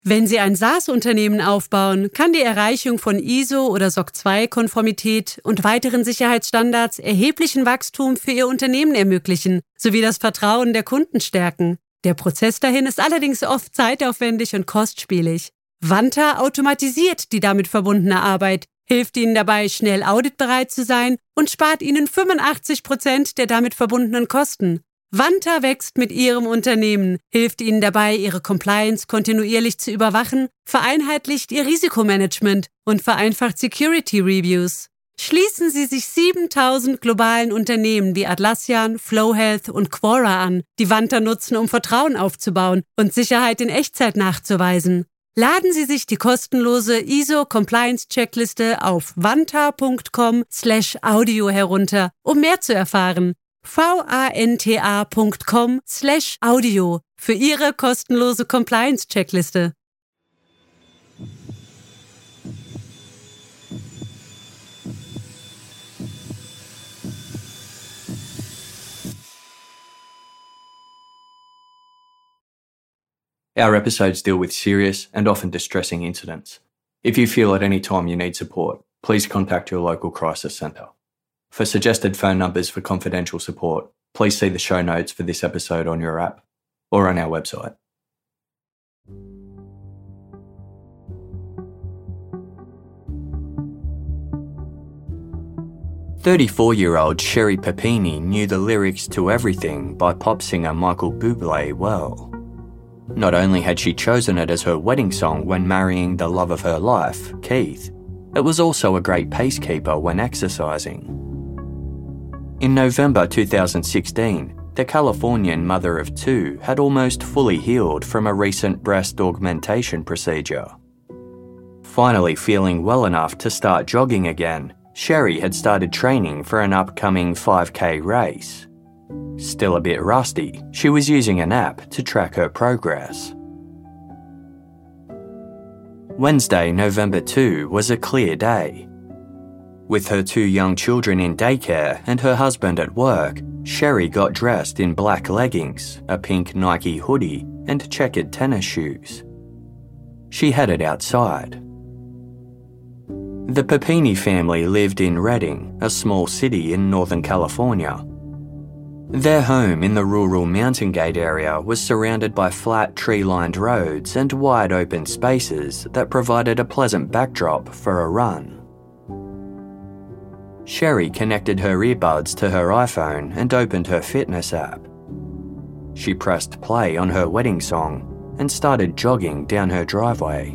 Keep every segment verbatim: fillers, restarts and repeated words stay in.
Wenn Sie ein SaaS-Unternehmen aufbauen, kann die Erreichung von I S O oder S O C zwei Konformität und weiteren Sicherheitsstandards erheblichen Wachstum für Ihr Unternehmen ermöglichen, sowie das Vertrauen der Kunden stärken. Der Prozess dahin ist allerdings oft zeitaufwendig und kostspielig. Vanta automatisiert die damit verbundene Arbeit, hilft Ihnen dabei, schnell auditbereit zu sein und spart Ihnen fünfundachtzig Prozent der damit verbundenen Kosten. Vanta wächst mit Ihrem Unternehmen, hilft Ihnen dabei, Ihre Compliance kontinuierlich zu überwachen, vereinheitlicht Ihr Risikomanagement und vereinfacht Security Reviews. Schließen Sie sich siebentausend globalen Unternehmen wie Atlassian, FlowHealth und Quora an, die Vanta nutzen, um Vertrauen aufzubauen und Sicherheit in Echtzeit nachzuweisen. Laden Sie sich die kostenlose I S O-Compliance-Checkliste auf vanta.com slash audio herunter, um mehr zu erfahren. vanta.com slash audio für Ihre kostenlose Compliance-Checkliste. Our episodes deal with serious and often distressing incidents. If you feel at any time you need support, please contact your local crisis centre. For suggested phone numbers for confidential support, please see the show notes for this episode on your app or on our website. thirty-four-year-old Sherry Papini knew the lyrics to Everything by pop singer Michael Bublé well. Not only had she chosen it as her wedding song when marrying the love of her life, Keith, it was also a great pacekeeper when exercising. In November two thousand sixteen, the Californian mother of two had almost fully healed from a recent breast augmentation procedure. Finally feeling well enough to start jogging again, Sherry had started training for an upcoming five K race. Still a bit rusty, she was using an app to track her progress. Wednesday, November second, was a clear day. With her two young children in daycare and her husband at work, Sherry got dressed in black leggings, a pink Nike hoodie, and checkered tennis shoes. She headed outside. The Papini family lived in Redding, a small city in Northern California. Their home in the rural Mountain Gate area was surrounded by flat tree-lined roads and wide open spaces that provided a pleasant backdrop for a run. Sherry connected her earbuds to her iPhone and opened her fitness app. She pressed play on her wedding song and started jogging down her driveway.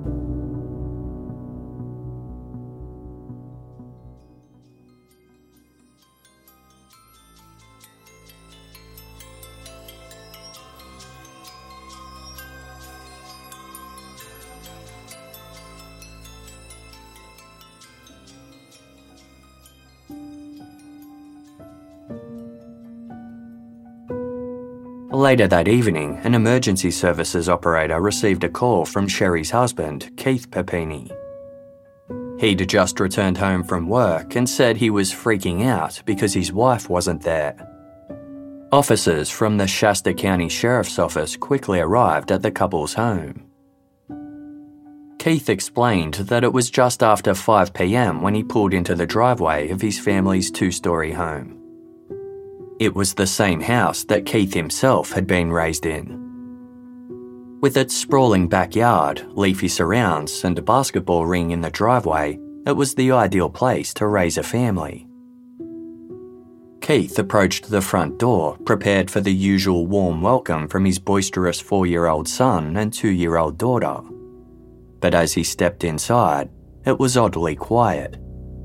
Later that evening, an emergency services operator received a call from Sherry's husband, Keith Papini. He'd just returned home from work and said he was freaking out because his wife wasn't there. Officers from the Shasta County Sheriff's Office quickly arrived at the couple's home. Keith explained that it was just after five p.m. when he pulled into the driveway of his family's two-storey home. It was the same house that Keith himself had been raised in. With its sprawling backyard, leafy surrounds, and a basketball ring in the driveway, it was the ideal place to raise a family. Keith approached the front door, prepared for the usual warm welcome from his boisterous four-year-old son and two-year-old daughter. But as he stepped inside, it was oddly quiet.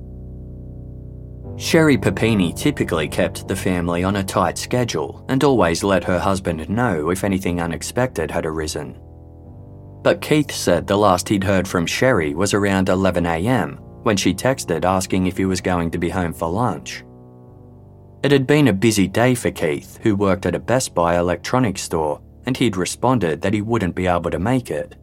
Sherry Papini typically kept the family on a tight schedule and always let her husband know if anything unexpected had arisen. But Keith said the last he'd heard from Sherry was around eleven a.m. when she texted asking if he was going to be home for lunch. It had been a busy day for Keith, who worked at a Best Buy electronics store, and he'd responded that he wouldn't be able to make it.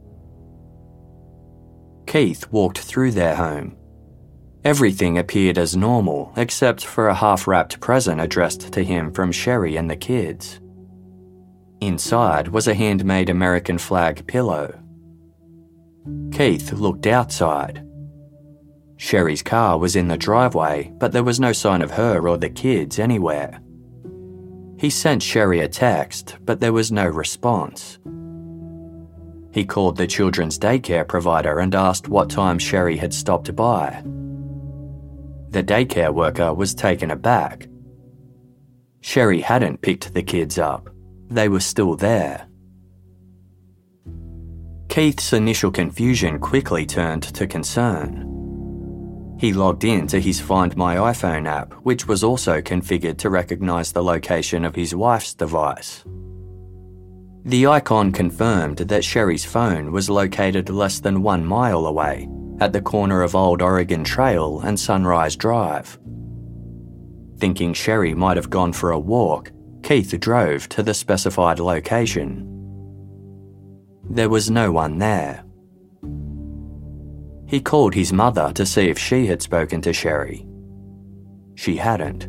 Keith walked through their home. Everything appeared as normal, except for a half-wrapped present addressed to him from Sherry and the kids. Inside was a handmade American flag pillow, Keith looked outside. Sherry's car was in the driveway, but there was no sign of her or the kids anywhere. He sent Sherry a text, but there was no response. He called the children's daycare provider and asked what time Sherry had stopped by. The daycare worker was taken aback. Sherry hadn't picked the kids up. They were still there. Keith's initial confusion quickly turned to concern. He logged in to his Find My iPhone app, which was also configured to recognise the location of his wife's device. The icon confirmed that Sherry's phone was located less than one mile away, at the corner of Old Oregon Trail and Sunrise Drive. Thinking Sherry might have gone for a walk, Keith drove to the specified location. There was no one there. He called his mother to see if she had spoken to Sherry. She hadn't.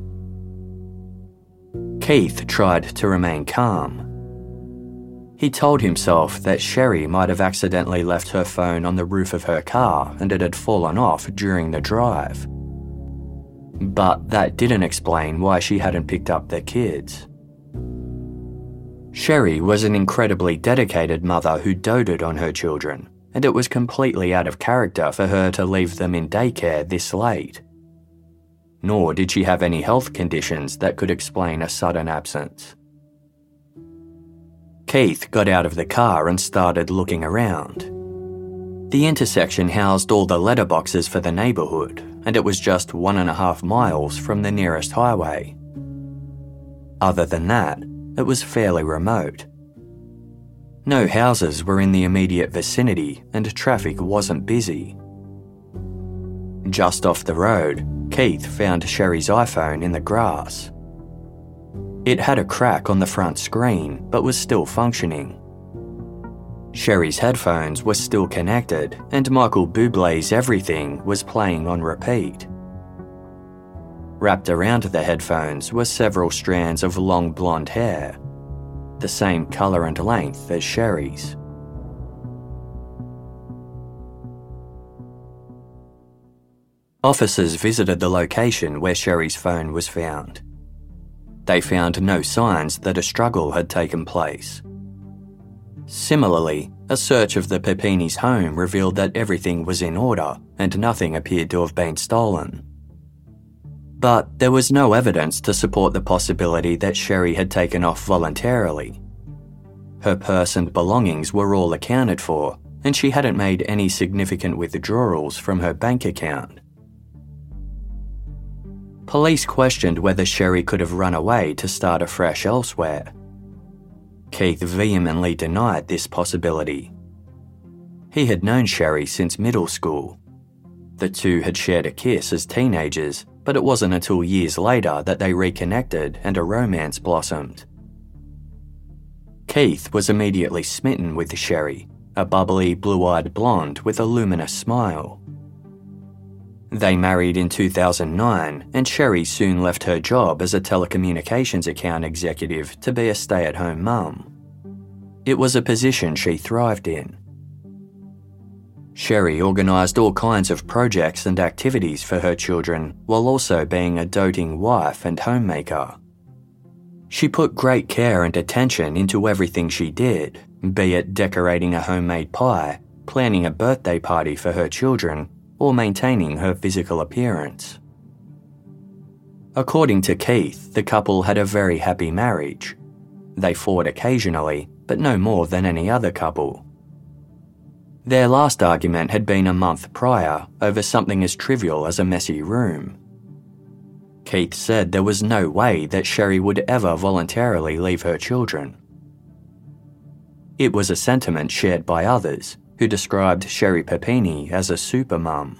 Keith tried to remain calm. He told himself that Sherry might have accidentally left her phone on the roof of her car and it had fallen off during the drive. But that didn't explain why she hadn't picked up their kids. Sherry was an incredibly dedicated mother who doted on her children, and it was completely out of character for her to leave them in daycare this late. Nor did she have any health conditions that could explain a sudden absence. Keith got out of the car and started looking around. The intersection housed all the letterboxes for the neighbourhood, and it was just one and a half miles from the nearest highway. Other than that, it was fairly remote. No houses were in the immediate vicinity and traffic wasn't busy. Just off the road, Keith found Sherry's iPhone in the grass. It had a crack on the front screen but was still functioning. Sherry's headphones were still connected and Michael Bublé's Everything was playing on repeat. Wrapped around the headphones were several strands of long blonde hair, the same colour and length as Sherry's. Officers visited the location where Sherry's phone was found. They found no signs that a struggle had taken place. Similarly, a search of the Pepini's home revealed that everything was in order and nothing appeared to have been stolen. But there was no evidence to support the possibility that Sherry had taken off voluntarily. Her purse and belongings were all accounted for, and she hadn't made any significant withdrawals from her bank account. Police questioned whether Sherry could have run away to start afresh elsewhere. Keith vehemently denied this possibility. He had known Sherry since middle school. The two had shared a kiss as teenagers, but it wasn't until years later that they reconnected and a romance blossomed. Keith was immediately smitten with Sherry, a bubbly, blue-eyed blonde with a luminous smile. They married in two thousand nine, and Sherry soon left her job as a telecommunications account executive to be a stay-at-home mum. It was a position she thrived in. Sherry organised all kinds of projects and activities for her children while also being a doting wife and homemaker. She put great care and attention into everything she did, be it decorating a homemade pie, planning a birthday party for her children, or maintaining her physical appearance. According to Keith, the couple had a very happy marriage. They fought occasionally, but no more than any other couple. Their last argument had been a month prior over something as trivial as a messy room. Keith said there was no way that Sherry would ever voluntarily leave her children. It was a sentiment shared by others, who described Sherry Pepini as a super mum.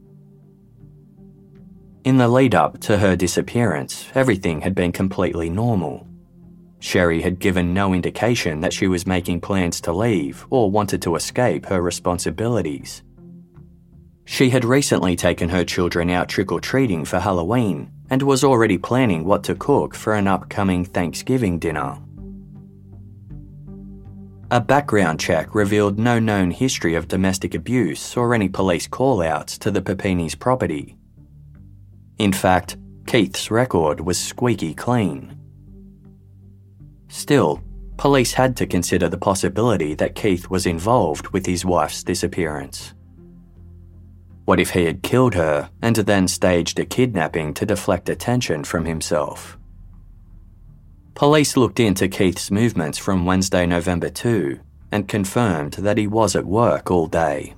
In the lead-up to her disappearance, everything had been completely normal. Sherry had given no indication that she was making plans to leave or wanted to escape her responsibilities. She had recently taken her children out trick-or-treating for Halloween and was already planning what to cook for an upcoming Thanksgiving dinner. A background check revealed no known history of domestic abuse or any police call-outs to the Papinis' property. In fact, Keith's record was squeaky clean. Still, police had to consider the possibility that Keith was involved with his wife's disappearance. What if he had killed her and then staged a kidnapping to deflect attention from himself? Police looked into Keith's movements from Wednesday, November second, and confirmed that he was at work all day.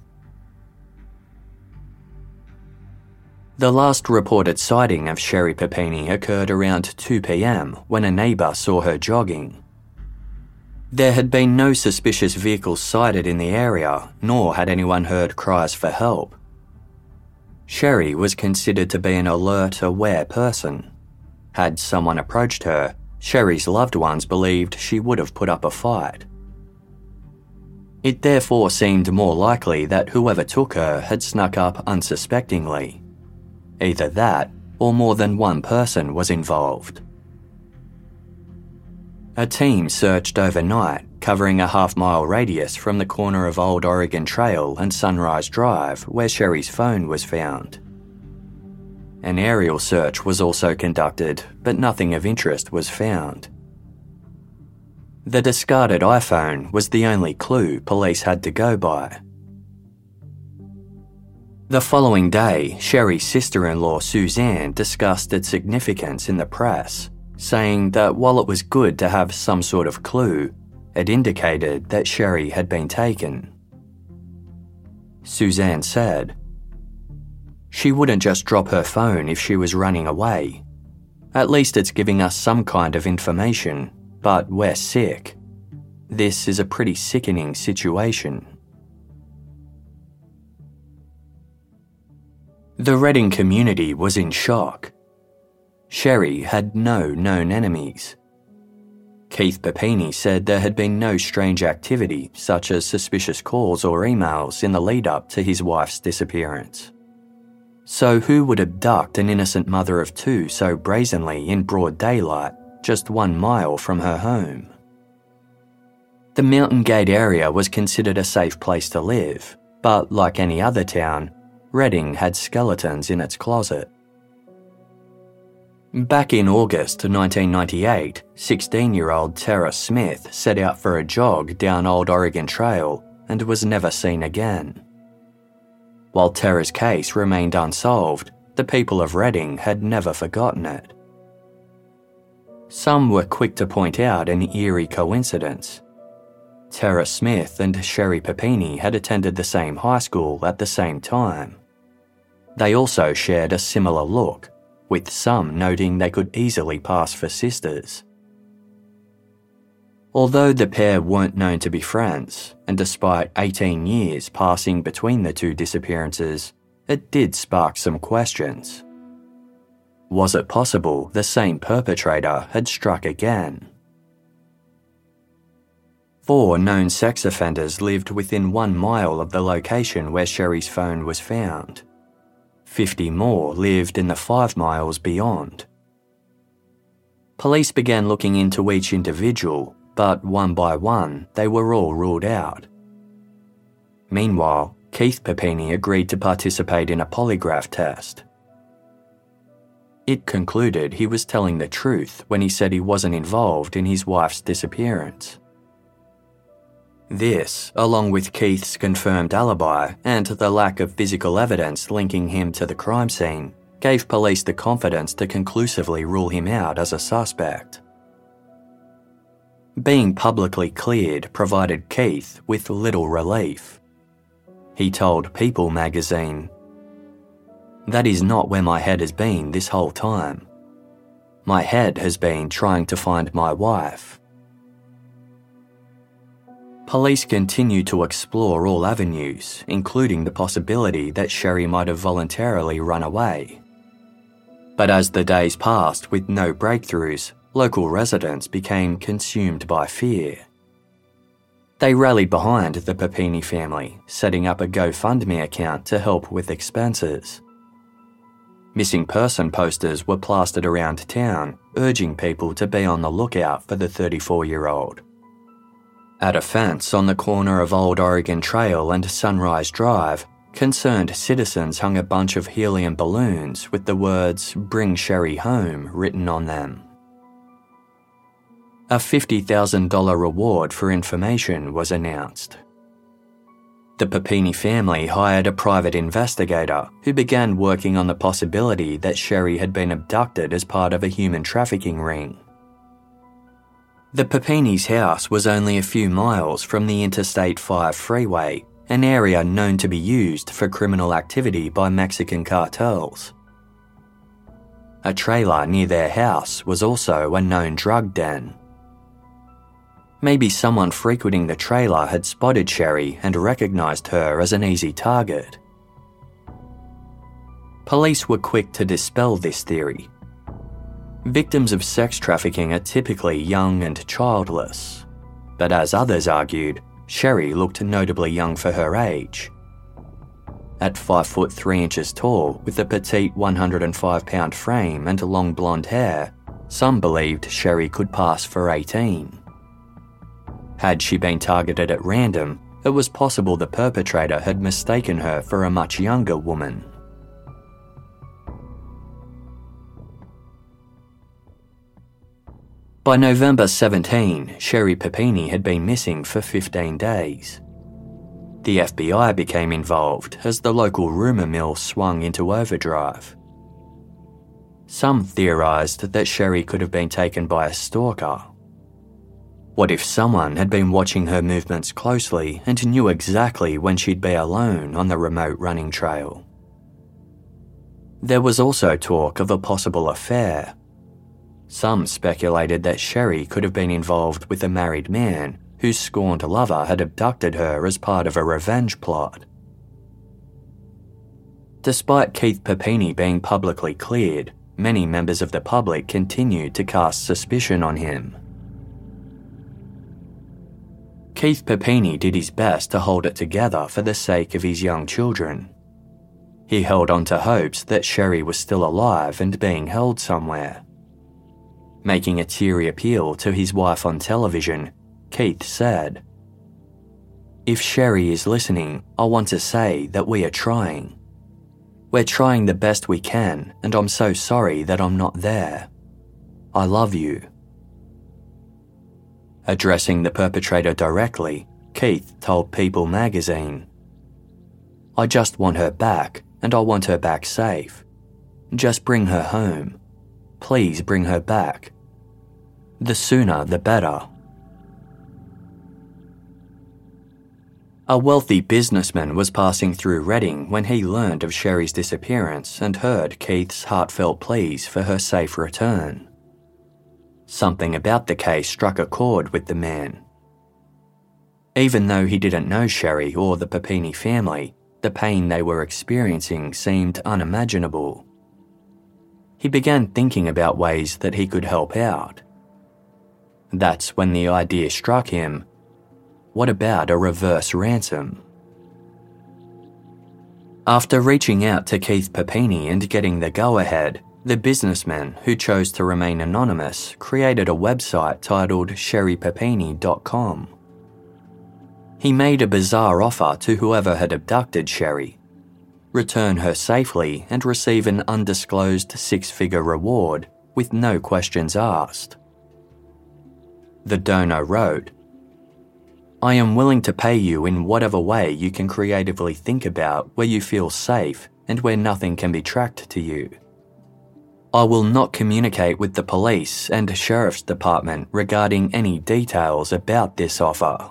The last reported sighting of Sherri Papini occurred around two p.m. when a neighbour saw her jogging. There had been no suspicious vehicles sighted in the area, nor had anyone heard cries for help. Sherri was considered to be an alert, aware person. Had someone approached her, Sherri's loved ones believed she would have put up a fight. It therefore seemed more likely that whoever took her had snuck up unsuspectingly. Either that, or more than one person was involved. A team searched overnight, covering a half-mile radius from the corner of Old Oregon Trail and Sunrise Drive where Sherri's phone was found. An aerial search was also conducted, but nothing of interest was found. The discarded iPhone was the only clue police had to go by. The following day, Sherri's sister-in-law Suzanne discussed its significance in the press, saying that while it was good to have some sort of clue, it indicated that Sherri had been taken. Suzanne said, "She wouldn't just drop her phone if she was running away. At least it's giving us some kind of information, but we're sick. This is a pretty sickening situation." The Redding community was in shock. Sherri had no known enemies. Keith Papini said there had been no strange activity, such as suspicious calls or emails, in the lead-up to his wife's disappearance. So who would abduct an innocent mother of two so brazenly in broad daylight, just one mile from her home? The Mountain Gate area was considered a safe place to live, but like any other town, Redding had skeletons in its closet. Back in August nineteen ninety-eight, sixteen-year-old Tara Smith set out for a jog down Old Oregon Trail and was never seen again. While Tara's case remained unsolved, the people of Redding had never forgotten it. Some were quick to point out an eerie coincidence. Tara Smith and Sherri Papini had attended the same high school at the same time. They also shared a similar look, with some noting they could easily pass for sisters. Although the pair weren't known to be friends, and despite eighteen years passing between the two disappearances, it did spark some questions. Was it possible the same perpetrator had struck again? Four known sex offenders lived within one mile of the location where Sherri's phone was found. Fifty more lived in the five miles beyond. Police began looking into each individual, but one by one, they were all ruled out. Meanwhile, Keith Papini agreed to participate in a polygraph test. It concluded he was telling the truth when he said he wasn't involved in his wife's disappearance. This, along with Keith's confirmed alibi and the lack of physical evidence linking him to the crime scene, gave police the confidence to conclusively rule him out as a suspect. Being publicly cleared provided Keith with little relief. He told People magazine, "That is not where my head has been this whole time. My head has been trying to find my wife." Police continue to explore all avenues, including the possibility that Sherri might have voluntarily run away. But as the days passed with no breakthroughs, local residents became consumed by fear. They rallied behind the Papini family, setting up a GoFundMe account to help with expenses. Missing person posters were plastered around town, urging people to be on the lookout for the thirty-four-year-old. At a fence on the corner of Old Oregon Trail and Sunrise Drive, concerned citizens hung a bunch of helium balloons with the words "Bring Sherry Home" written on them. A fifty thousand dollars reward for information was announced. The Papini family hired a private investigator who began working on the possibility that Sherry had been abducted as part of a human trafficking ring. The Papini's house was only a few miles from the Interstate five freeway, an area known to be used for criminal activity by Mexican cartels. A trailer near their house was also a known drug den. Maybe someone frequenting the trailer had spotted Sherry and recognised her as an easy target. Police were quick to dispel this theory. Victims of sex trafficking are typically young and childless, but as others argued, Sherry looked notably young for her age. At five foot three inches tall, with a petite one hundred five pound frame and long blonde hair, some believed Sherry could pass for eighteen. Had she been targeted at random, it was possible the perpetrator had mistaken her for a much younger woman. By November seventeenth, Sherry Papini had been missing for fifteen days. The F B I became involved as the local rumour mill swung into overdrive. Some theorised that Sherry could have been taken by a stalker. What if someone had been watching her movements closely and knew exactly when she'd be alone on the remote running trail? There was also talk of a possible affair. Some speculated that Sherry could have been involved with a married man whose scorned lover had abducted her as part of a revenge plot. Despite Keith Papini being publicly cleared, many members of the public continued to cast suspicion on him. Keith Papini did his best to hold it together for the sake of his young children. He held on to hopes that Sherry was still alive and being held somewhere. Making a teary appeal to his wife on television, Keith said, "If Sherry is listening, I want to say that we are trying. We're trying the best we can, and I'm so sorry that I'm not there. I love you." Addressing the perpetrator directly, Keith told People magazine, "I just want her back, and I want her back safe. Just bring her home. Please bring her back. The sooner the better." A wealthy businessman was passing through Redding when he learned of Sherry's disappearance and heard Keith's heartfelt pleas for her safe return. Something about the case struck a chord with the man. Even though he didn't know Sherry or the Papini family, the pain they were experiencing seemed unimaginable. He began thinking about ways that he could help out. That's when the idea struck him. What about a reverse ransom? After reaching out to Keith Papini and getting the go-ahead, the businessman, who chose to remain anonymous, created a website titled sherry papini dot com. He made a bizarre offer to whoever had abducted Sherry: return her safely and receive an undisclosed six-figure reward with no questions asked. The donor wrote, "I am willing to pay you in whatever way you can creatively think about where you feel safe and where nothing can be tracked to you. I will not communicate with the police and sheriff's department regarding any details about this offer."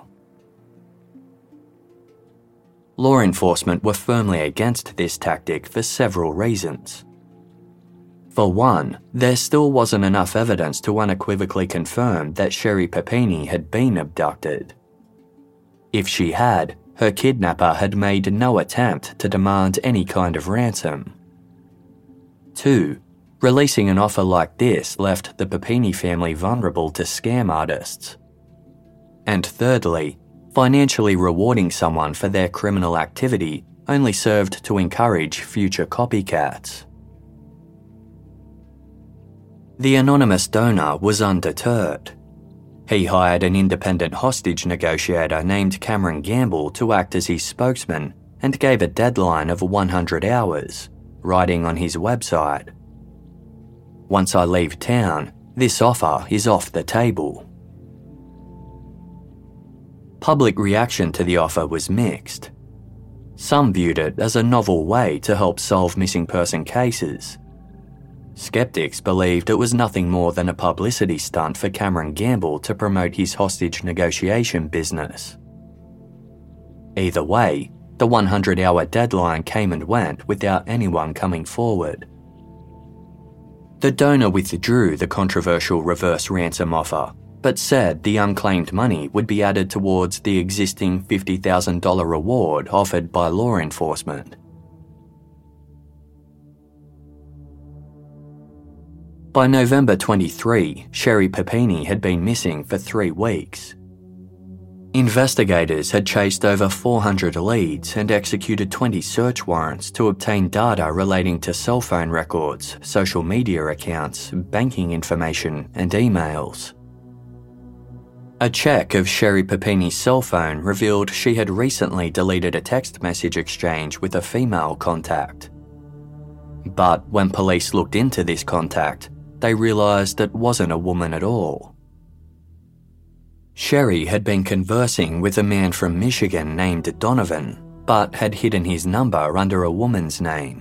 Law enforcement were firmly against this tactic for several reasons. For one, there still wasn't enough evidence to unequivocally confirm that Sherry Papini had been abducted. If she had, her kidnapper had made no attempt to demand any kind of ransom. Two, releasing an offer like this left the Papini family vulnerable to scam artists. And thirdly, financially rewarding someone for their criminal activity only served to encourage future copycats. The anonymous donor was undeterred. He hired an independent hostage negotiator named Cameron Gamble to act as his spokesman and gave a deadline of one hundred hours, writing on his website, "Once I leave town, this offer is off the table." Public reaction to the offer was mixed. Some viewed it as a novel way to help solve missing person cases. Skeptics believed it was nothing more than a publicity stunt for Cameron Gamble to promote his hostage negotiation business. Either way, the one hundred hour deadline came and went without anyone coming forward. The donor withdrew the controversial reverse ransom offer, but said the unclaimed money would be added towards the existing fifty thousand dollars reward offered by law enforcement. By November twenty-third, Sherry Papini had been missing for three weeks. Investigators had chased over four hundred leads and executed twenty search warrants to obtain data relating to cell phone records, social media accounts, banking information, and emails. A check of Sherry Papini's cell phone revealed she had recently deleted a text message exchange with a female contact. But when police looked into this contact, they realised it wasn't a woman at all. Sherry had been conversing with a man from Michigan named Donovan, but had hidden his number under a woman's name.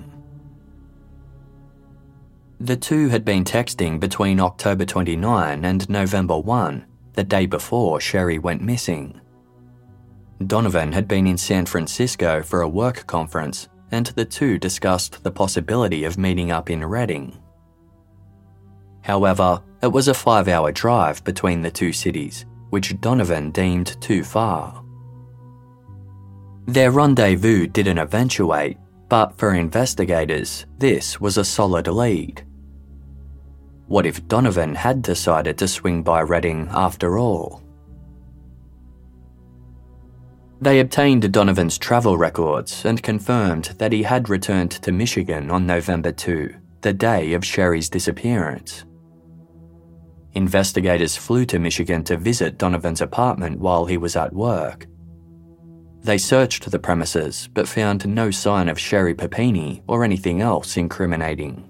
The two had been texting between October twenty-ninth and November first, the day before Sherry went missing. Donovan had been in San Francisco for a work conference, and the two discussed the possibility of meeting up in Redding. However, it was a five-hour drive between the two cities, which Donovan deemed too far. Their rendezvous didn't eventuate, but for investigators, this was a solid lead. What if Donovan had decided to swing by Redding after all? They obtained Donovan's travel records and confirmed that he had returned to Michigan on November second, the day of Sherry's disappearance. Investigators flew to Michigan to visit Donovan's apartment while he was at work. They searched the premises but found no sign of Sherry Papini or anything else incriminating.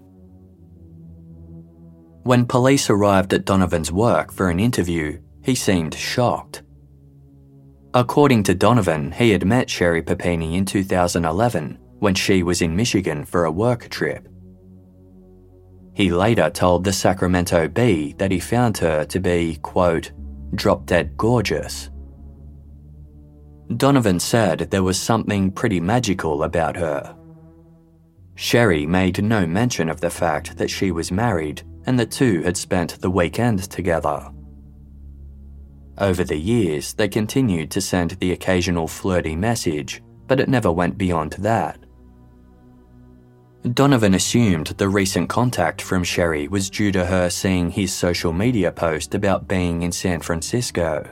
When police arrived at Donovan's work for an interview, he seemed shocked. According to Donovan, he had met Sherry Papini in two thousand eleven when she was in Michigan for a work trip. He later told the Sacramento Bee that he found her to be, quote, drop-dead gorgeous. Donovan said there was something pretty magical about her. Sherry made no mention of the fact that she was married and the two had spent the weekend together. Over the years, they continued to send the occasional flirty message, but it never went beyond that. Donovan assumed the recent contact from Sherry was due to her seeing his social media post about being in San Francisco.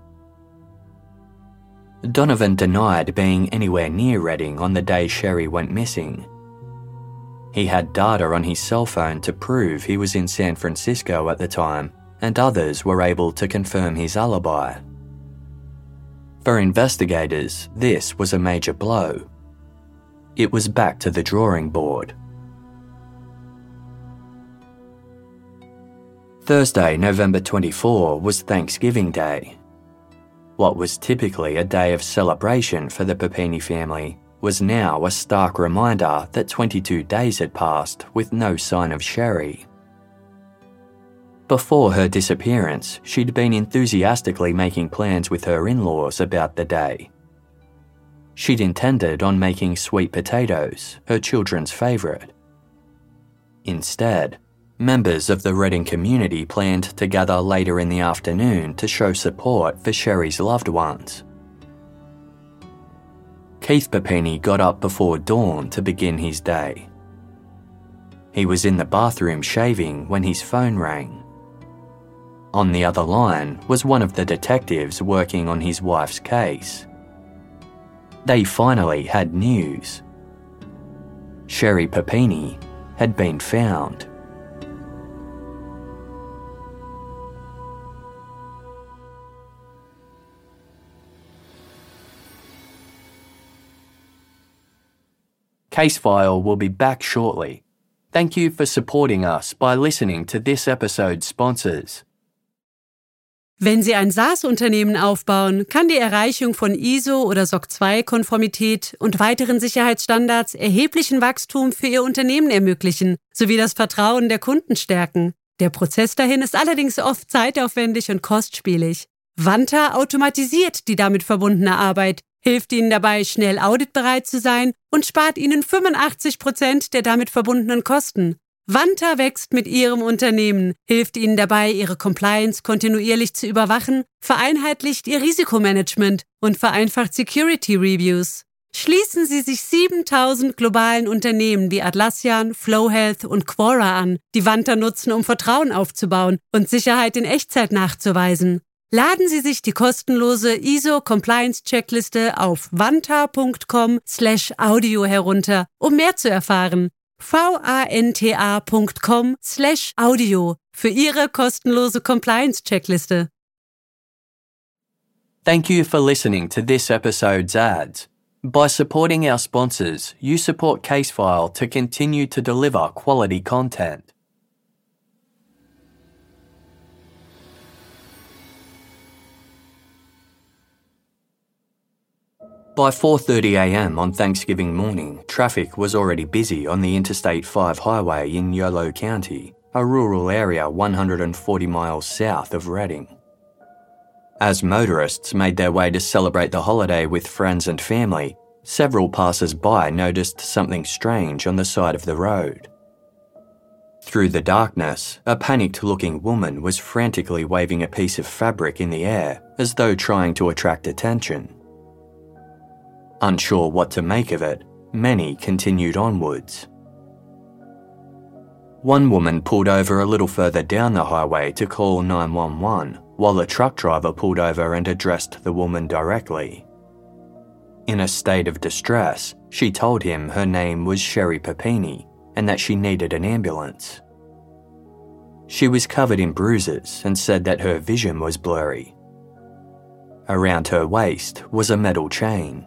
Donovan denied being anywhere near Redding on the day Sherry went missing. He had data on his cell phone to prove he was in San Francisco at the time, and others were able to confirm his alibi. For investigators, this was a major blow. It was back to the drawing board. Thursday, November twenty-fourth, was Thanksgiving Day. What was typically a day of celebration for the Papini family was now a stark reminder that twenty-two days had passed with no sign of Sherry. Before her disappearance, she'd been enthusiastically making plans with her in-laws about the day. She'd intended on making sweet potatoes, her children's favourite. Instead, members of the Redding community planned to gather later in the afternoon to show support for Sherry's loved ones. Keith Papini got up before dawn to begin his day. He was in the bathroom shaving when his phone rang. On the other line was one of the detectives working on his wife's case. They finally had news. Sherry Papini had been found. Casefile will be back shortly. Thank you for supporting us by listening to this episode's sponsors. Wenn Sie ein SaaS-Unternehmen aufbauen, kann die Erreichung von I S O oder S O C zwei Konformität und weiteren Sicherheitsstandards erheblichen Wachstum für Ihr Unternehmen ermöglichen, sowie das Vertrauen der Kunden stärken. Der Prozess dahin ist allerdings oft zeitaufwendig und kostspielig. Vanta automatisiert die damit verbundene Arbeit, hilft Ihnen dabei, schnell auditbereit zu sein und spart Ihnen fünfundachtzig Prozent der damit verbundenen Kosten. Vanta wächst mit Ihrem Unternehmen, hilft Ihnen dabei, Ihre Compliance kontinuierlich zu überwachen, vereinheitlicht Ihr Risikomanagement und vereinfacht Security Reviews. Schließen Sie sich siebentausend globalen Unternehmen wie Atlassian, Flowhealth und Quora an, die Vanta nutzen, um Vertrauen aufzubauen und Sicherheit in Echtzeit nachzuweisen. Laden Sie sich die kostenlose I S O-Compliance-Checkliste auf vanta.com slash audio herunter, um mehr zu erfahren. vanta.com slash audio für Ihre kostenlose Compliance-Checkliste. Thank you for listening to this episode's ads. By supporting our sponsors, you support Casefile to continue to deliver quality content. By four thirty a.m. on Thanksgiving morning, traffic was already busy on the Interstate five highway in Yolo County, a rural area one hundred forty miles south of Redding. As motorists made their way to celebrate the holiday with friends and family, several passers-by noticed something strange on the side of the road. Through the darkness, a panicked-looking woman was frantically waving a piece of fabric in the air as though trying to attract attention. Unsure what to make of it, many continued onwards. One woman pulled over a little further down the highway to call nine one one, while a truck driver pulled over and addressed the woman directly. In a state of distress, she told him her name was Sherry Papini and that she needed an ambulance. She was covered in bruises and said that her vision was blurry. Around her waist was a metal chain.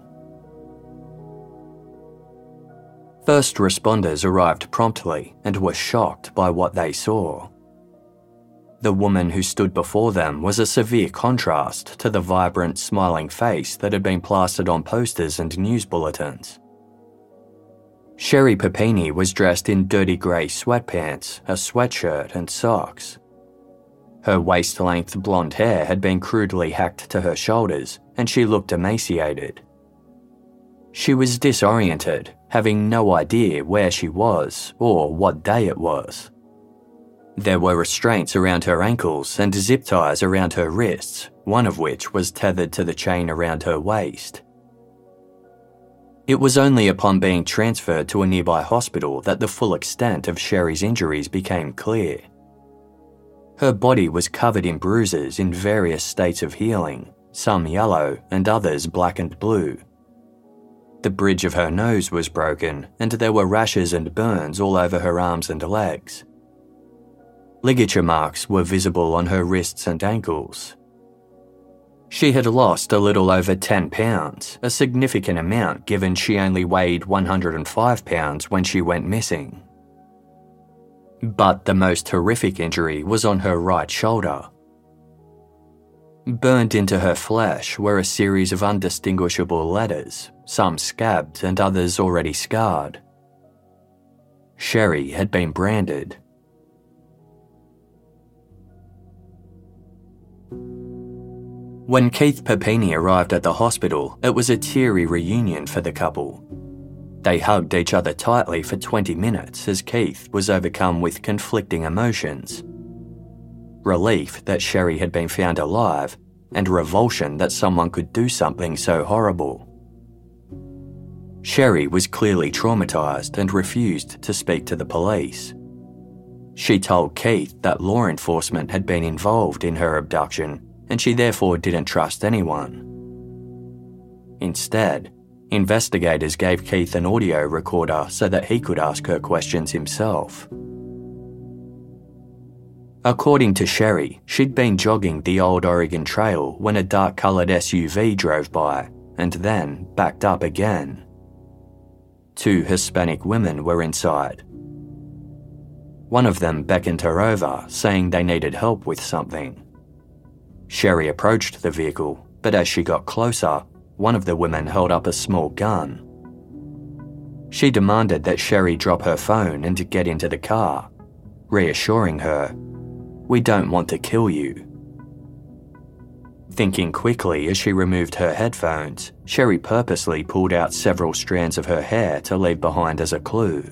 First responders arrived promptly and were shocked by what they saw. The woman who stood before them was a severe contrast to the vibrant, smiling face that had been plastered on posters and news bulletins. Sherry Papini was dressed in dirty grey sweatpants, a sweatshirt and socks. Her waist-length blonde hair had been crudely hacked to her shoulders, and she looked emaciated. She was disoriented, having no idea where she was or what day it was. There were restraints around her ankles and zip ties around her wrists, one of which was tethered to the chain around her waist. It was only upon being transferred to a nearby hospital that the full extent of Sherry's injuries became clear. Her body was covered in bruises in various states of healing, some yellow and others black and blue. The bridge of her nose was broken, and there were rashes and burns all over her arms and legs. Ligature marks were visible on her wrists and ankles. She had lost a little over ten pounds, a significant amount given she only weighed one hundred five pounds when she went missing. But the most horrific injury was on her right shoulder. Burned into her flesh were a series of undistinguishable letters, some scabbed and others already scarred. Sherry had been branded. When Keith Papini arrived at the hospital, it was a teary reunion for the couple. They hugged each other tightly for twenty minutes as Keith was overcome with conflicting emotions. Relief that Sherry had been found alive, and revulsion that someone could do something so horrible. Sherry was clearly traumatised and refused to speak to the police. She told Keith that law enforcement had been involved in her abduction, and she therefore didn't trust anyone. Instead, investigators gave Keith an audio recorder so that he could ask her questions himself. According to Sherry, she'd been jogging the old Oregon Trail when a dark-coloured S U V drove by, and then backed up again. Two Hispanic women were inside. One of them beckoned her over, saying they needed help with something. Sherry approached the vehicle, but as she got closer, one of the women held up a small gun. She demanded that Sherry drop her phone and get into the car, reassuring her, "We don't want to kill you." Thinking quickly as she removed her headphones, Sherry purposely pulled out several strands of her hair to leave behind as a clue.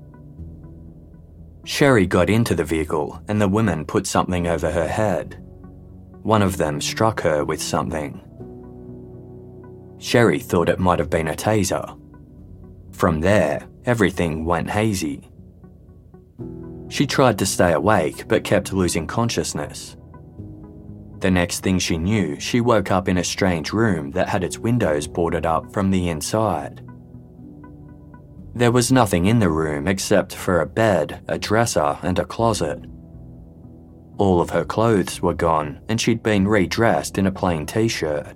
Sherry got into the vehicle and the women put something over her head. One of them struck her with something. Sherry thought it might have been a taser. From there, everything went hazy. She tried to stay awake but kept losing consciousness. The next thing she knew, she woke up in a strange room that had its windows boarded up from the inside. There was nothing in the room except for a bed, a dresser, and a closet. All of her clothes were gone, and she'd been redressed in a plain t-shirt.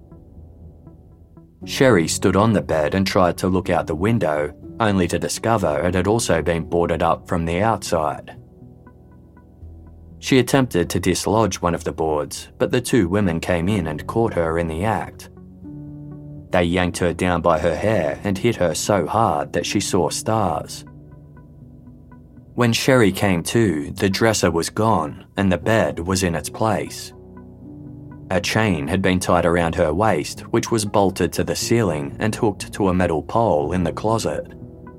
Sherry stood on the bed and tried to look out the window, only to discover it had also been boarded up from the outside. She attempted to dislodge one of the boards, but the two women came in and caught her in the act. They yanked her down by her hair and hit her so hard that she saw stars. When Sherry came to, the dresser was gone and the bed was in its place. A chain had been tied around her waist, which was bolted to the ceiling and hooked to a metal pole in the closet.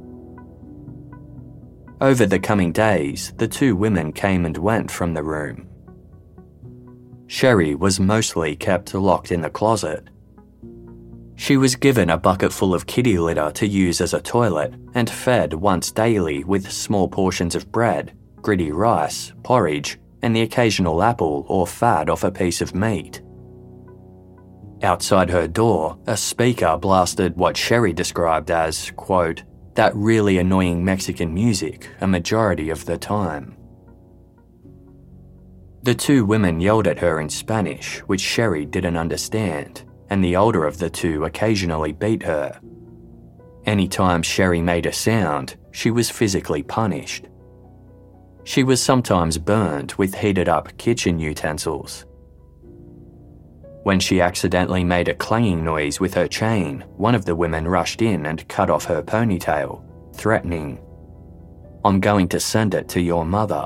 Over the coming days, the two women came and went from the room. Sherry was mostly kept locked in the closet. She was given a bucket full of kitty litter to use as a toilet and fed once daily with small portions of bread, gritty rice, porridge, and the occasional apple or fat off a piece of meat. Outside her door, a speaker blasted what Sherry described as, quote, "that really annoying Mexican music a majority of the time." The two women yelled at her in Spanish, which Sherry didn't understand, and the older of the two occasionally beat her. Anytime Sherry made a sound, she was physically punished. She was sometimes burned with heated-up kitchen utensils. When she accidentally made a clanging noise with her chain, one of the women rushed in and cut off her ponytail, threatening, "I'm going to send it to your mother."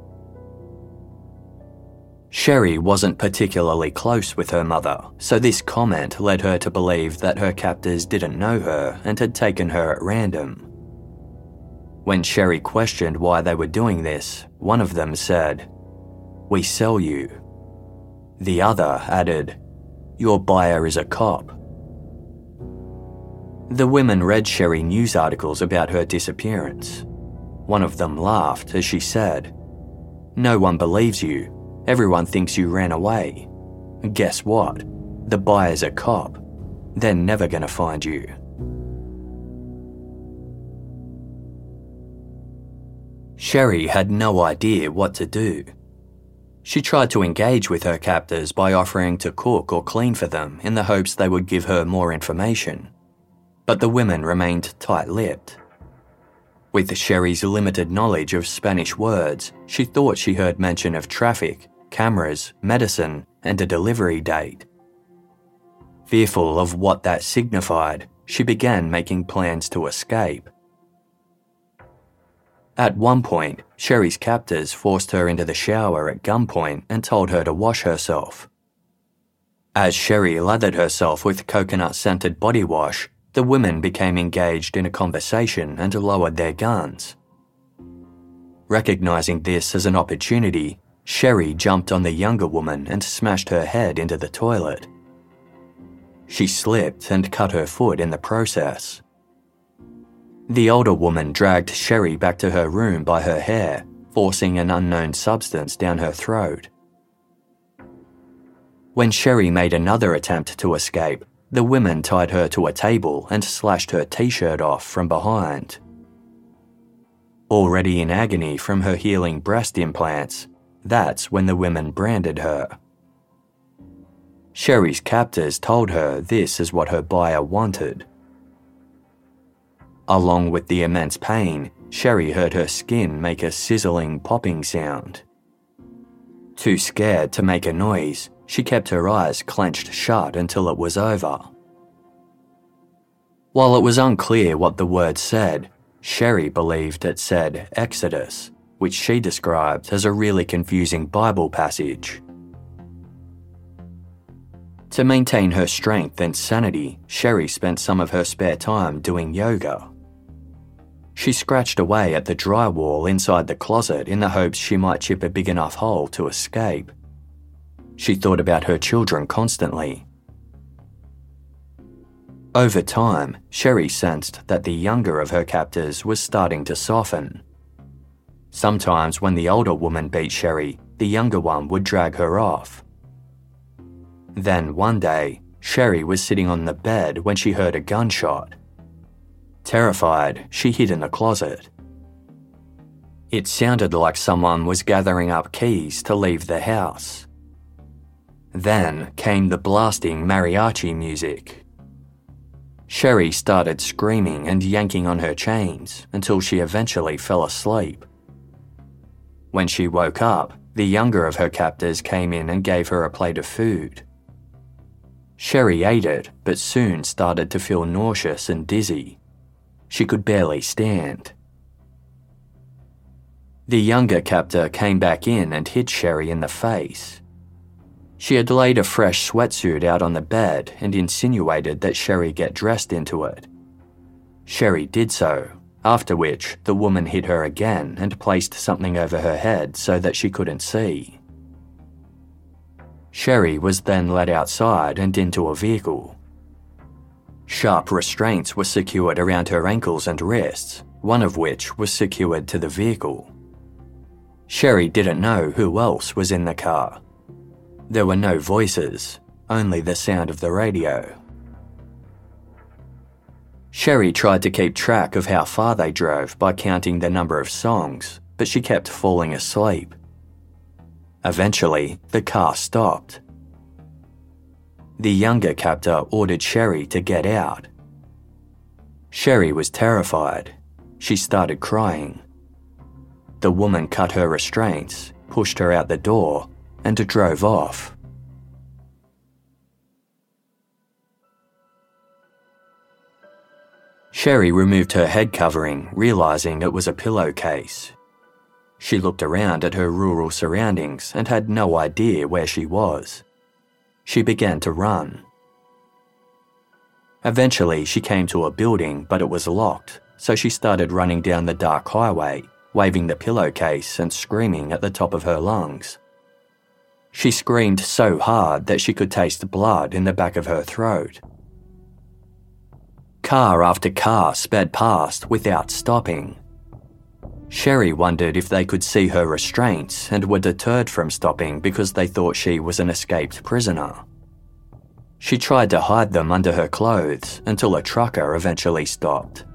Sherry wasn't particularly close with her mother, so this comment led her to believe that her captors didn't know her and had taken her at random. When Sherry questioned why they were doing this, one of them said, "We sell you." The other added, "Your buyer is a cop." The women read Sherry news articles about her disappearance. One of them laughed as she said, "No one believes you. Everyone thinks you ran away. Guess what? The buyer's a cop. They're never gonna find you." Sherry had no idea what to do. She tried to engage with her captors by offering to cook or clean for them in the hopes they would give her more information. But the women remained tight-lipped. With Sherry's limited knowledge of Spanish words, she thought she heard mention of traffic, cameras, medicine, and a delivery date. Fearful of what that signified, she began making plans to escape. At one point, Sherry's captors forced her into the shower at gunpoint and told her to wash herself. As Sherry lathered herself with coconut-scented body wash, the women became engaged in a conversation and lowered their guns. Recognizing this as an opportunity, Sherry jumped on the younger woman and smashed her head into the toilet. She slipped and cut her foot in the process. The older woman dragged Sherry back to her room by her hair, forcing an unknown substance down her throat. When Sherry made another attempt to escape, the women tied her to a table and slashed her t-shirt off from behind. Already in agony from her healing breast implants, that's when the women branded her. Sherry's captors told her this is what her buyer wanted. Along with the immense pain, Sherry heard her skin make a sizzling, popping sound. Too scared to make a noise, she kept her eyes clenched shut until it was over. While it was unclear what the word said, Sherry believed it said Exodus, which she described as a really confusing Bible passage. To maintain her strength and sanity, Sherry spent some of her spare time doing yoga. She scratched away at the drywall inside the closet in the hopes she might chip a big enough hole to escape. She thought about her children constantly. Over time, Sherry sensed that the younger of her captors was starting to soften. Sometimes when the older woman beat Sherry, the younger one would drag her off. Then one day, Sherry was sitting on the bed when she heard a gunshot. Terrified, she hid in the closet. It sounded like someone was gathering up keys to leave the house. Then came the blasting mariachi music. Sherry started screaming and yanking on her chains until she eventually fell asleep. When she woke up, the younger of her captors came in and gave her a plate of food. Sherry ate it, but soon started to feel nauseous and dizzy. She could barely stand. The younger captor came back in and hit Sherry in the face. She had laid a fresh sweatsuit out on the bed and insinuated that Sherry get dressed into it. Sherry did so, after which the woman hit her again and placed something over her head so that she couldn't see. Sherry was then led outside and into a vehicle. Sharp restraints were secured around her ankles and wrists, one of which was secured to the vehicle. Sherry didn't know who else was in the car. There were no voices, only the sound of the radio. Sherry tried to keep track of how far they drove by counting the number of songs, but she kept falling asleep. Eventually, the car stopped. The younger captor ordered Sherry to get out. Sherry was terrified. She started crying. The woman cut her restraints, pushed her out the door, and drove off. Sherry removed her head covering, realizing it was a pillowcase. She looked around at her rural surroundings and had no idea where she was. She began to run. Eventually, she came to a building, but it was locked, so she started running down the dark highway, waving the pillowcase and screaming at the top of her lungs. She screamed so hard that she could taste blood in the back of her throat. Car after car sped past without stopping. Sherry wondered if they could see her restraints and were deterred from stopping because they thought she was an escaped prisoner. She tried to hide them under her clothes until a trucker eventually stopped.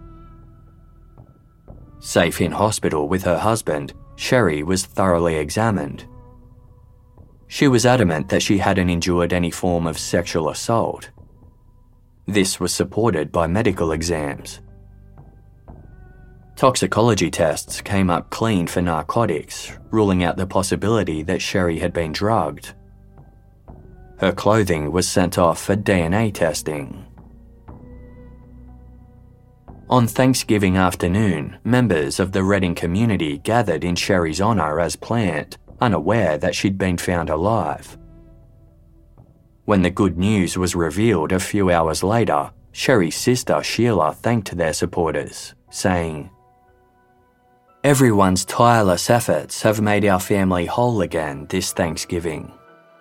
Safe in hospital with her husband, Sherry was thoroughly examined. She was adamant that she hadn't endured any form of sexual assault. This was supported by medical exams. Toxicology tests came up clean for narcotics, ruling out the possibility that Sherry had been drugged. Her clothing was sent off for D N A testing. On Thanksgiving afternoon, members of the Redding community gathered in Sherry's honour as planned, unaware that she'd been found alive. When the good news was revealed a few hours later, Sherry's sister Sheila thanked their supporters, saying, "Everyone's tireless efforts have made our family whole again this Thanksgiving."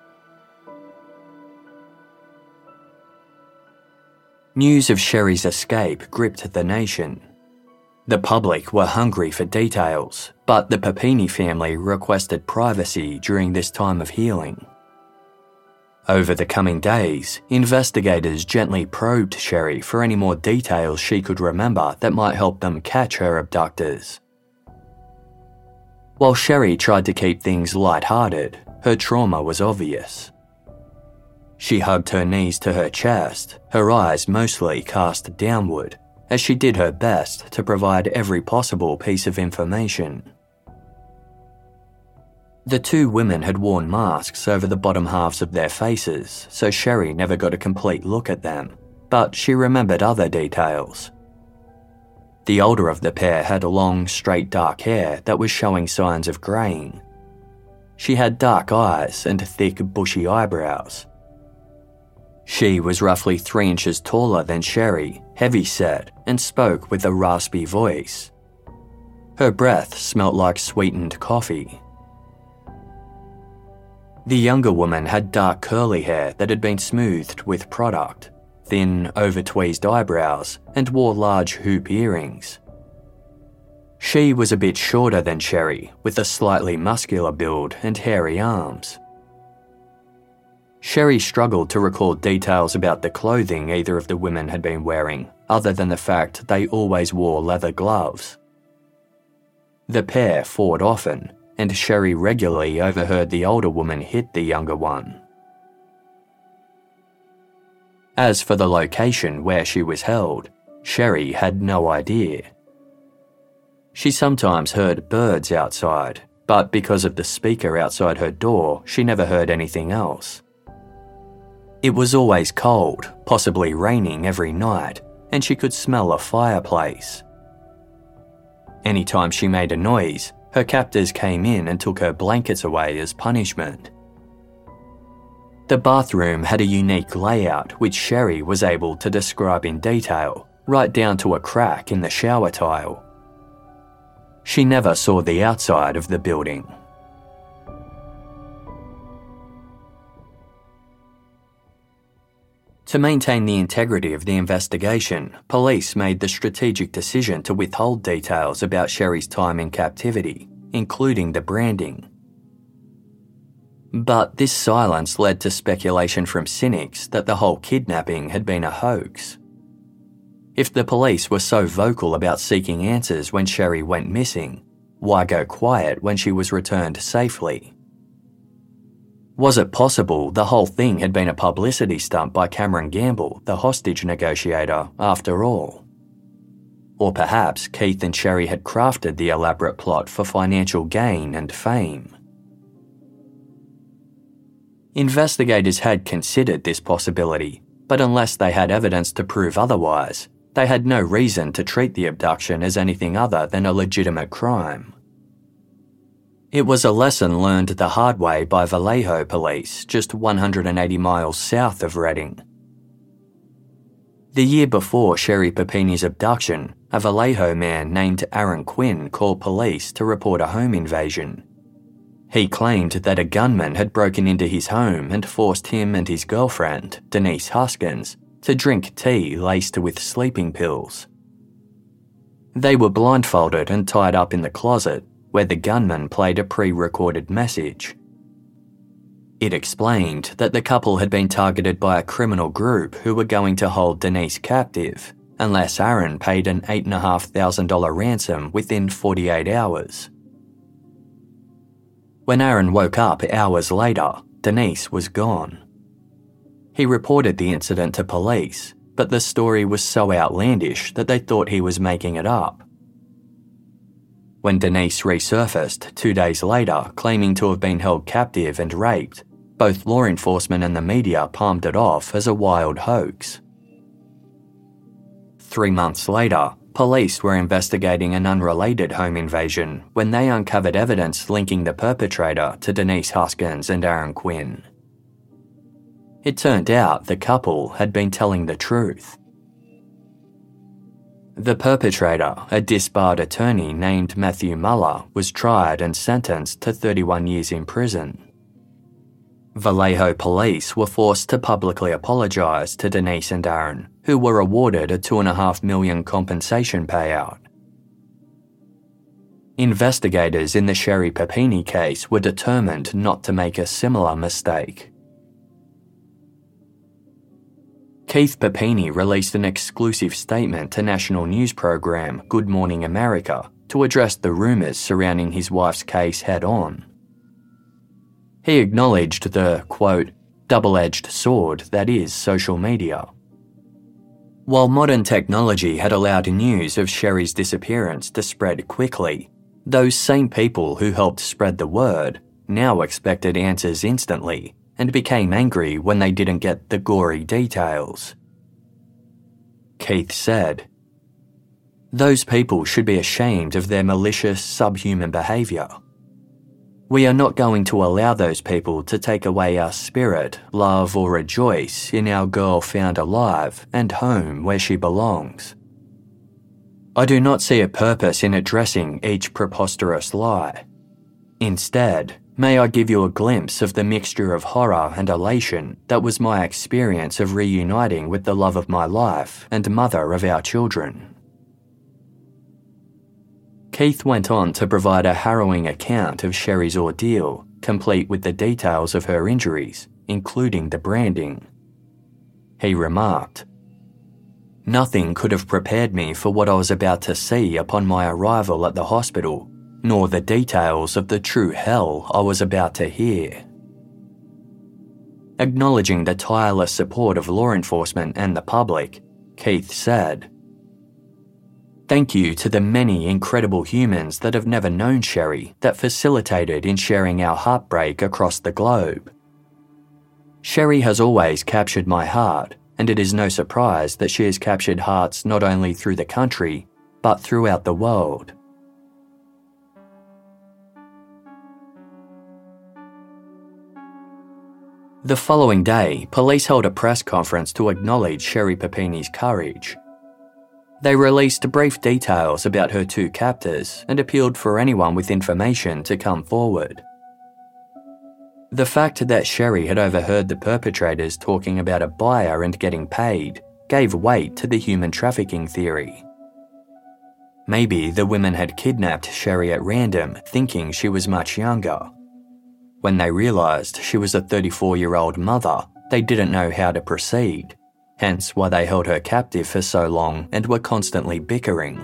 News of Sherry's escape gripped the nation. The public were hungry for details, but the Papini family requested privacy during this time of healing. Over the coming days, investigators gently probed Sherry for any more details she could remember that might help them catch her abductors. While Sherry tried to keep things light-hearted, her trauma was obvious. She hugged her knees to her chest, her eyes mostly cast downward, as she did her best to provide every possible piece of information. The two women had worn masks over the bottom halves of their faces, so Sherry never got a complete look at them, but she remembered other details. The older of the pair had long, straight dark hair that was showing signs of greying. She had dark eyes and thick, bushy eyebrows. She was roughly three inches taller than Sherry, heavy-set, and spoke with a raspy voice. Her breath smelt like sweetened coffee. The younger woman had dark curly hair that had been smoothed with product, thin, over-tweezed eyebrows, and wore large hoop earrings. She was a bit shorter than Sherry, with a slightly muscular build and hairy arms. Sherry struggled to recall details about the clothing either of the women had been wearing, other than the fact they always wore leather gloves. The pair fought often, and Sherry regularly overheard the older woman hit the younger one. As for the location where she was held, Sherry had no idea. She sometimes heard birds outside, but because of the speaker outside her door, she never heard anything else. It was always cold, possibly raining every night, and she could smell a fireplace. Anytime she made a noise, her captors came in and took her blankets away as punishment. The bathroom had a unique layout which Sherry was able to describe in detail, right down to a crack in the shower tile. She never saw the outside of the building. To maintain the integrity of the investigation, police made the strategic decision to withhold details about Sherry's time in captivity, including the branding. But this silence led to speculation from cynics that the whole kidnapping had been a hoax. If the police were so vocal about seeking answers when Sherry went missing, why go quiet when she was returned safely? Was it possible the whole thing had been a publicity stunt by Cameron Gamble, the hostage negotiator, after all? Or perhaps Keith and Sherry had crafted the elaborate plot for financial gain and fame? Investigators had considered this possibility, but unless they had evidence to prove otherwise, they had no reason to treat the abduction as anything other than a legitimate crime. It was a lesson learned the hard way by Vallejo police, just one hundred eighty miles south of Redding. The year before Sherry Papini's abduction, a Vallejo man named Aaron Quinn called police to report a home invasion. He claimed that a gunman had broken into his home and forced him and his girlfriend, Denise Huskins, to drink tea laced with sleeping pills. They were blindfolded and tied up in the closet, where the gunman played a pre-recorded message. It explained that the couple had been targeted by a criminal group who were going to hold Denise captive, unless Aaron paid an eight thousand five hundred dollars ransom within forty-eight hours. When Aaron woke up hours later, Denise was gone. He reported the incident to police, but the story was so outlandish that they thought he was making it up. When Denise resurfaced two days later, claiming to have been held captive and raped, both law enforcement and the media palmed it off as a wild hoax. Three months later, police were investigating an unrelated home invasion when they uncovered evidence linking the perpetrator to Denise Huskins and Aaron Quinn. It turned out the couple had been telling the truth. The perpetrator, a disbarred attorney named Matthew Muller, was tried and sentenced to thirty-one years in prison. Vallejo police were forced to publicly apologise to Denise and Aaron, who were awarded a two point five million dollars compensation payout. Investigators in the Sherry Papini case were determined not to make a similar mistake. Keith Papini released an exclusive statement to national news program Good Morning America to address the rumours surrounding his wife's case head-on. He acknowledged the, quote, double-edged sword that is social media. While modern technology had allowed news of Sherry's disappearance to spread quickly, those same people who helped spread the word now expected answers instantly and became angry when they didn't get the gory details. Keith said, "Those people should be ashamed of their malicious, subhuman behaviour. We are not going to allow those people to take away our spirit, love or rejoice in our girl found alive and home where she belongs. I do not see a purpose in addressing each preposterous lie. Instead, may I give you a glimpse of the mixture of horror and elation that was my experience of reuniting with the love of my life and mother of our children." Keith went on to provide a harrowing account of Sherry's ordeal, complete with the details of her injuries, including the branding. He remarked, "Nothing could have prepared me for what I was about to see upon my arrival at the hospital, nor the details of the true hell I was about to hear." Acknowledging the tireless support of law enforcement and the public, Keith said, "Thank you to the many incredible humans that have never known Sherry that facilitated in sharing our heartbreak across the globe. Sherry has always captured my heart, and it is no surprise that she has captured hearts not only through the country, but throughout the world." The following day, police held a press conference to acknowledge Sherry Papini's courage. They released brief details about her two captors and appealed for anyone with information to come forward. The fact that Sherry had overheard the perpetrators talking about a buyer and getting paid gave weight to the human trafficking theory. Maybe the women had kidnapped Sherry at random, thinking she was much younger. When they realised she was a thirty-four-year-old mother, they didn't know how to proceed, hence why they held her captive for so long and were constantly bickering.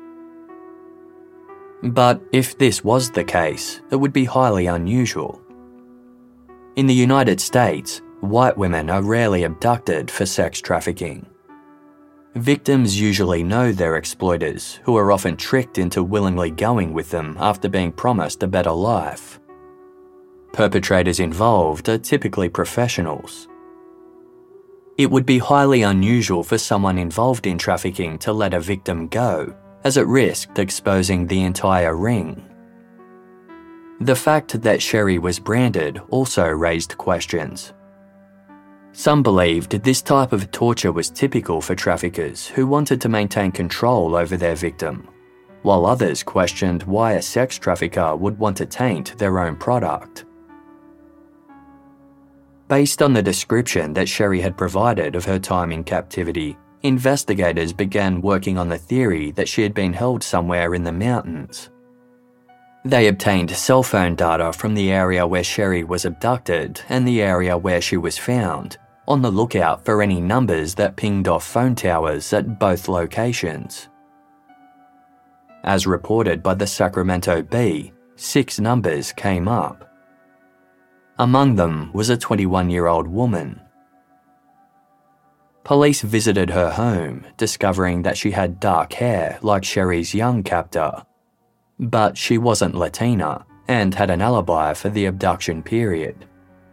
But if this was the case, it would be highly unusual. In the United States, white women are rarely abducted for sex trafficking. Victims usually know their exploiters, who are often tricked into willingly going with them after being promised a better life. Perpetrators involved are typically professionals. It would be highly unusual for someone involved in trafficking to let a victim go, as it risked exposing the entire ring. The fact that Sherry was branded also raised questions. Some believed this type of torture was typical for traffickers who wanted to maintain control over their victim, while others questioned why a sex trafficker would want to taint their own product. Based on the description that Sherry had provided of her time in captivity, investigators began working on the theory that she had been held somewhere in the mountains. They obtained cell phone data from the area where Sherry was abducted and the area where she was found, on the lookout for any numbers that pinged off phone towers at both locations. As reported by the Sacramento Bee, six numbers came up. Among them was a twenty-one-year-old woman. Police visited her home, discovering that she had dark hair like Sherry's young captor, but she wasn't Latina and had an alibi for the abduction period.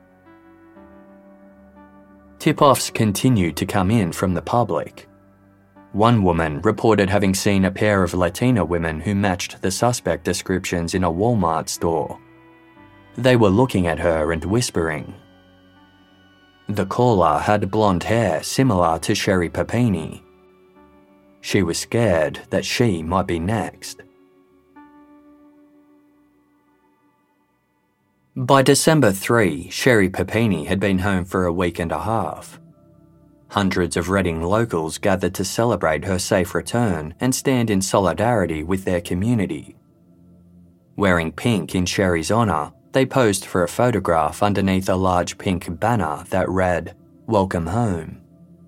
Tip-offs continued to come in from the public. One woman reported having seen a pair of Latina women who matched the suspect descriptions in a Walmart store. They were looking at her and whispering. The caller had blonde hair similar to Sherry Papini. She was scared that she might be next. By December third, Sherry Papini had been home for a week and a half. Hundreds of Reading locals gathered to celebrate her safe return and stand in solidarity with their community. Wearing pink in Sherry's honour, they posed for a photograph underneath a large pink banner that read, "Welcome home."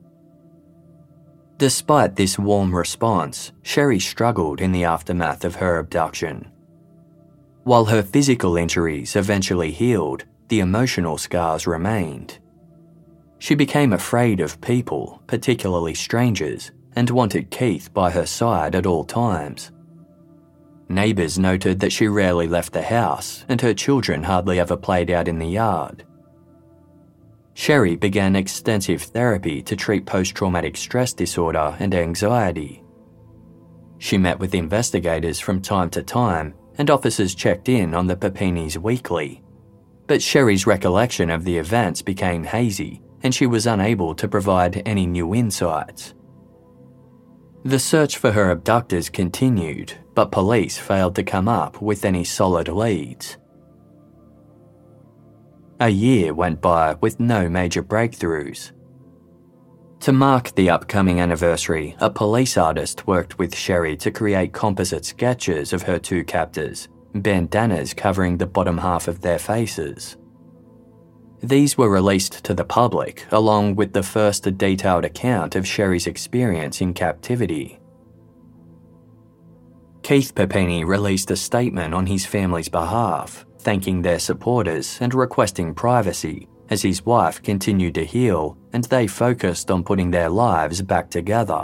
Despite this warm response, Sherry struggled in the aftermath of her abduction. While her physical injuries eventually healed, the emotional scars remained. She became afraid of people, particularly strangers, and wanted Keith by her side at all times. Neighbours noted that she rarely left the house and her children hardly ever played out in the yard. Sherry began extensive therapy to treat post-traumatic stress disorder and anxiety. She met with investigators from time to time and officers checked in on the Papinis weekly. But Sherry's recollection of the events became hazy and she was unable to provide any new insights. The search for her abductors continued, but police failed to come up with any solid leads. A year went by with no major breakthroughs. To mark the upcoming anniversary, a police artist worked with Sherry to create composite sketches of her two captors, bandanas covering the bottom half of their faces. These were released to the public, along with the first detailed account of Sherry's experience in captivity. Keith Papini released a statement on his family's behalf, thanking their supporters and requesting privacy as his wife continued to heal and they focused on putting their lives back together.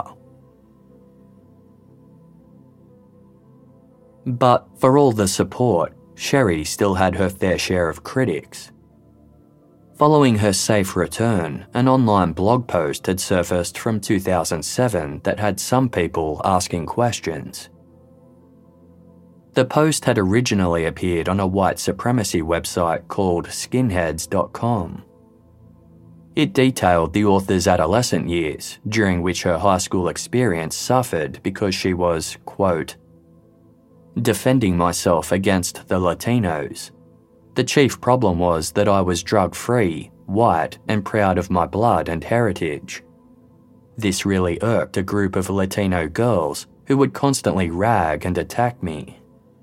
But for all the support, Sherry still had her fair share of critics. Following her safe return, an online blog post had surfaced from two thousand seven that had some people asking questions. The post had originally appeared on a white supremacy website called skinheads dot com. It detailed the author's adolescent years, during which her high school experience suffered because she was, quote, defending myself against the Latinos. The chief problem was that I was drug-free, white, and proud of my blood and heritage. This really irked a group of Latino girls who would constantly rag and attack me.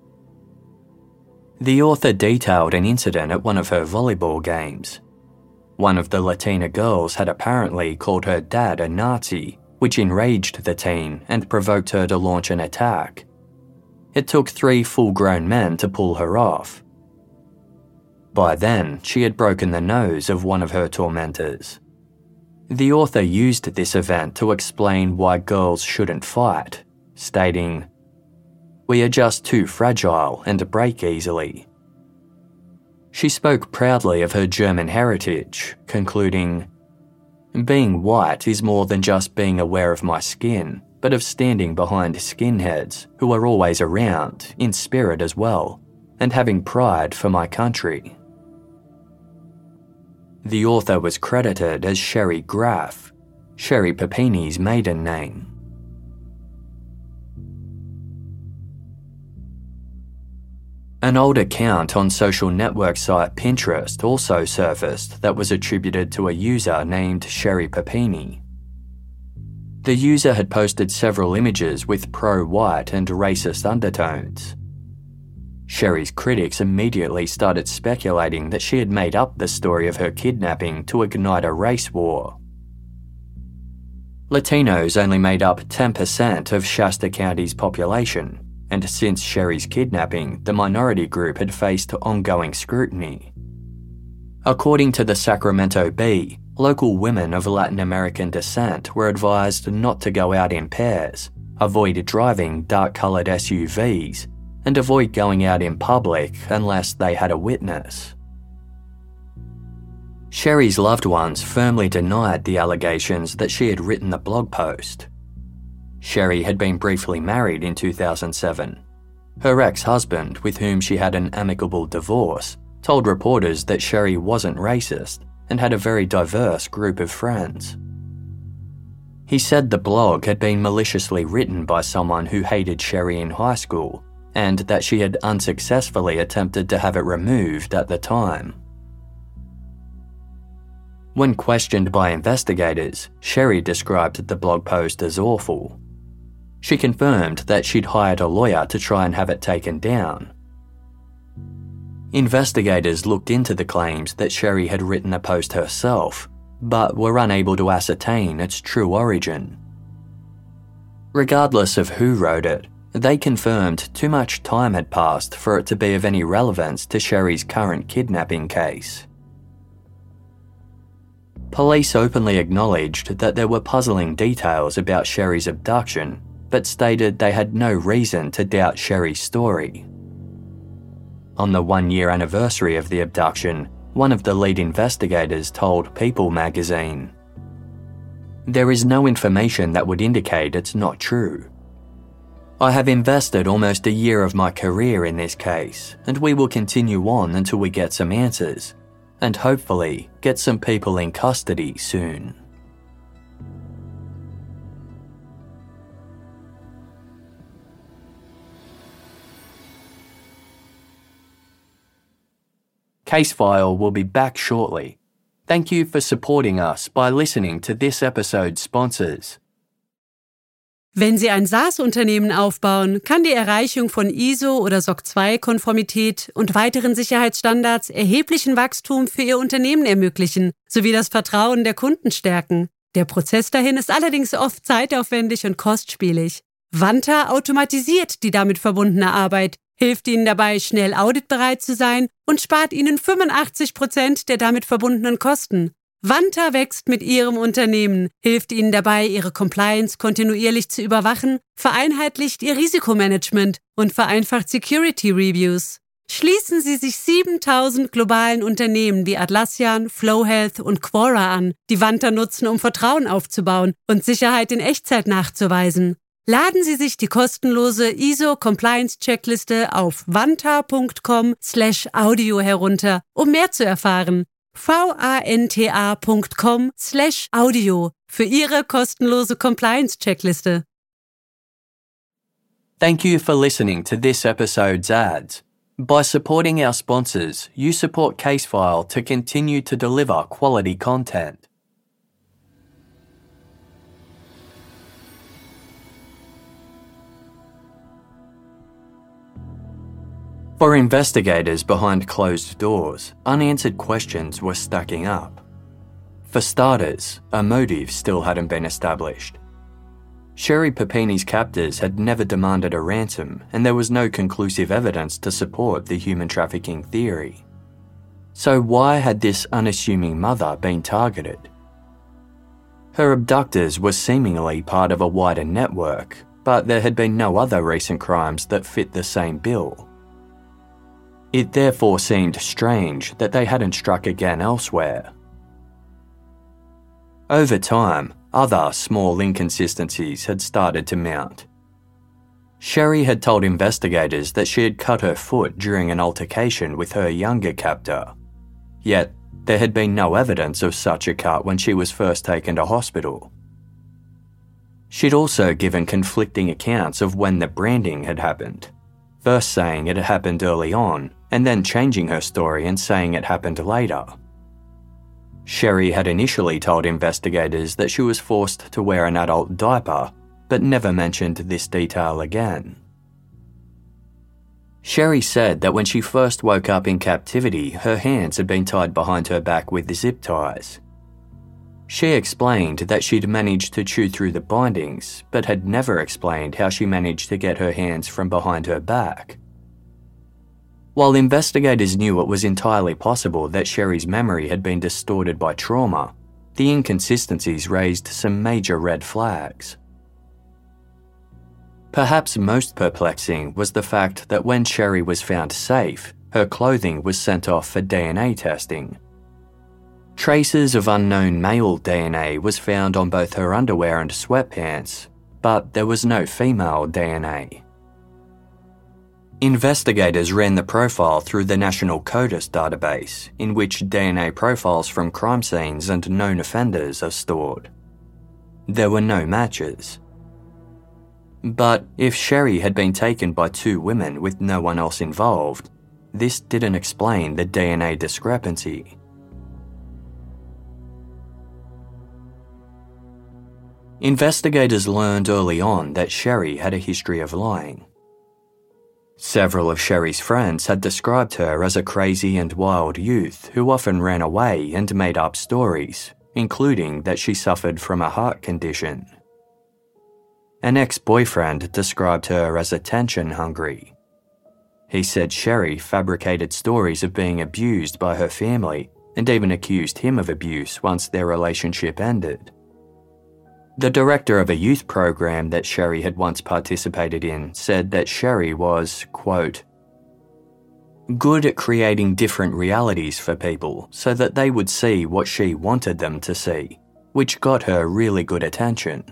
The author detailed an incident at one of her volleyball games. One of the Latina girls had apparently called her dad a Nazi, which enraged the teen and provoked her to launch an attack. It took three full-grown men to pull her off. By then, she had broken the nose of one of her tormentors. The author used this event to explain why girls shouldn't fight, stating, "We are just too fragile and break easily." She spoke proudly of her German heritage, concluding, "Being white is more than just being aware of my skin, but of standing behind skinheads who are always around, in spirit as well, and having pride for my country." The author was credited as Sherry Graff, Sherry Papini's maiden name. An old account on social network site Pinterest also surfaced that was attributed to a user named Sherry Papini. The user had posted several images with pro-white and racist undertones. Sherry's critics immediately started speculating that she had made up the story of her kidnapping to ignite a race war. Latinos only made up ten percent of Shasta County's population, and since Sherry's kidnapping, the minority group had faced ongoing scrutiny. According to the Sacramento Bee, local women of Latin American descent were advised not to go out in pairs, avoid driving dark-coloured S U Vs, and avoid going out in public unless they had a witness. Sherry's loved ones firmly denied the allegations that she had written the blog post. Sherry had been briefly married in two thousand seven. Her ex-husband, with whom she had an amicable divorce, told reporters that Sherry wasn't racist and had a very diverse group of friends. He said the blog had been maliciously written by someone who hated Sherry in high school, and that she had unsuccessfully attempted to have it removed at the time. When questioned by investigators, Sherry described the blog post as awful. She confirmed that she'd hired a lawyer to try and have it taken down. Investigators looked into the claims that Sherry had written the post herself, but were unable to ascertain its true origin. Regardless of who wrote it, they confirmed too much time had passed for it to be of any relevance to Sherry's current kidnapping case. Police openly acknowledged that there were puzzling details about Sherry's abduction, but stated they had no reason to doubt Sherry's story. On the one-year anniversary of the abduction, one of the lead investigators told People magazine, "There is no information that would indicate it's not true. I have invested almost a year of my career in this case, and we will continue on until we get some answers, and hopefully get some people in custody soon." Casefile will be back shortly. Thank you for supporting us by listening to this episode's sponsors. Wenn Sie ein SaaS-Unternehmen aufbauen, kann die Erreichung von I S O oder S O C zwei Konformität und weiteren Sicherheitsstandards erheblichen Wachstum für Ihr Unternehmen ermöglichen, sowie das Vertrauen der Kunden stärken. Der Prozess dahin ist allerdings oft zeitaufwendig und kostspielig. Vanta automatisiert die damit verbundene Arbeit, hilft Ihnen dabei, schnell auditbereit zu sein und spart Ihnen fünfundachtzig Prozent der damit verbundenen Kosten. Vanta wächst mit Ihrem Unternehmen, hilft Ihnen dabei, Ihre Compliance kontinuierlich zu überwachen, vereinheitlicht Ihr Risikomanagement und vereinfacht Security Reviews. Schließen Sie sich siebentausend globalen Unternehmen wie Atlassian, FlowHealth und Quora an, die Vanta nutzen, um Vertrauen aufzubauen und Sicherheit in Echtzeit nachzuweisen. Laden Sie sich die kostenlose I S O-Compliance-Checkliste auf vanta.com slash audio herunter, um mehr zu erfahren. vanta.com slash audio für Ihre kostenlose Compliance-Checkliste. Thank you for listening to this episode's ads. By supporting our sponsors, you support Casefile to continue to deliver quality content. For investigators behind closed doors, unanswered questions were stacking up. For starters, a motive still hadn't been established. Sherry Papini's captors had never demanded a ransom, and there was no conclusive evidence to support the human trafficking theory. So why had this unassuming mother been targeted? Her abductors were seemingly part of a wider network, but there had been no other recent crimes that fit the same bill. It therefore seemed strange that they hadn't struck again elsewhere. Over time, other small inconsistencies had started to mount. Sherry had told investigators that she had cut her foot during an altercation with her younger captor, yet there had been no evidence of such a cut when she was first taken to hospital. She'd also given conflicting accounts of when the branding had happened, first saying it had happened early on, and then changing her story and saying it happened later. Sherry had initially told investigators that she was forced to wear an adult diaper, but never mentioned this detail again. Sherry said that when she first woke up in captivity, her hands had been tied behind her back with zip ties. She explained that she'd managed to chew through the bindings, but had never explained how she managed to get her hands from behind her back. While investigators knew it was entirely possible that Sherry's memory had been distorted by trauma, the inconsistencies raised some major red flags. Perhaps most perplexing was the fact that when Sherry was found safe, her clothing was sent off for D N A testing. Traces of unknown male D N A was found on both her underwear and sweatpants, but there was no female D N A. Investigators ran the profile through the National CODIS database, in which D N A profiles from crime scenes and known offenders are stored. There were no matches. But if Sherry had been taken by two women with no one else involved, this didn't explain the D N A discrepancy. Investigators learned early on that Sherry had a history of lying. Several of Sherry's friends had described her as a crazy and wild youth who often ran away and made up stories, including that she suffered from a heart condition. An ex-boyfriend described her as attention-hungry. He said Sherry fabricated stories of being abused by her family and even accused him of abuse once their relationship ended. The director of a youth program that Sherry had once participated in said that Sherry was, quote, good at creating different realities for people so that they would see what she wanted them to see, which got her really good attention.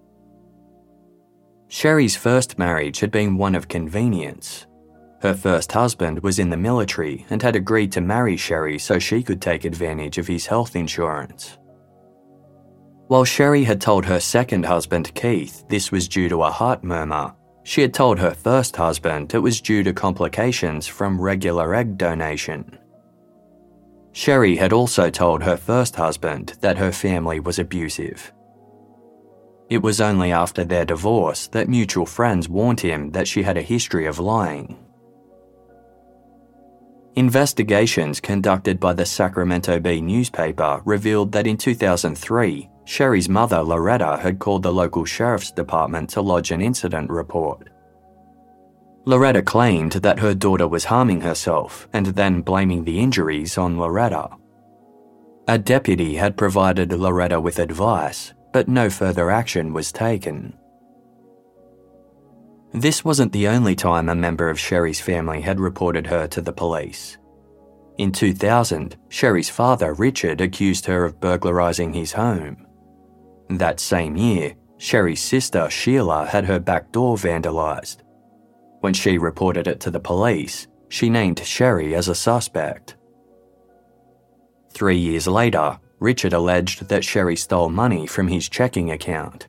Sherry's first marriage had been one of convenience. Her first husband was in the military and had agreed to marry Sherry so she could take advantage of his health insurance. While Sherry had told her second husband, Keith, this was due to a heart murmur, she had told her first husband it was due to complications from regular egg donation. Sherry had also told her first husband that her family was abusive. It was only after their divorce that mutual friends warned him that she had a history of lying. Investigations conducted by the Sacramento Bee newspaper revealed that in two thousand three, Sherry's mother, Loretta, had called the local sheriff's department to lodge an incident report. Loretta claimed that her daughter was harming herself and then blaming the injuries on Loretta. A deputy had provided Loretta with advice, but no further action was taken. This wasn't the only time a member of Sherry's family had reported her to the police. In two thousand, Sherry's father, Richard, accused her of burglarizing his home. That same year, Sherry's sister, Sheila, had her back door vandalized. When she reported it to the police, she named Sherry as a suspect. Three years later, Richard alleged that Sherry stole money from his checking account.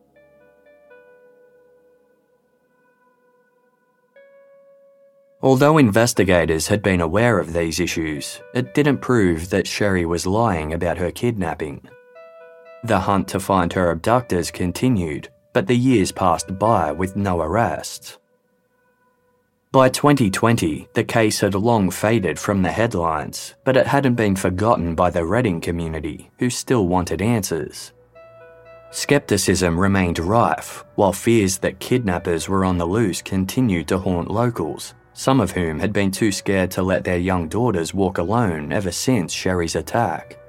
Although investigators had been aware of these issues, it didn't prove that Sherry was lying about her kidnapping. The hunt to find her abductors continued, but the years passed by with no arrests. By twenty twenty, the case had long faded from the headlines, but it hadn't been forgotten by the Redding community, who still wanted answers. Skepticism remained rife, while fears that kidnappers were on the loose continued to haunt locals, some of whom had been too scared to let their young daughters walk alone ever since Sherry's attack.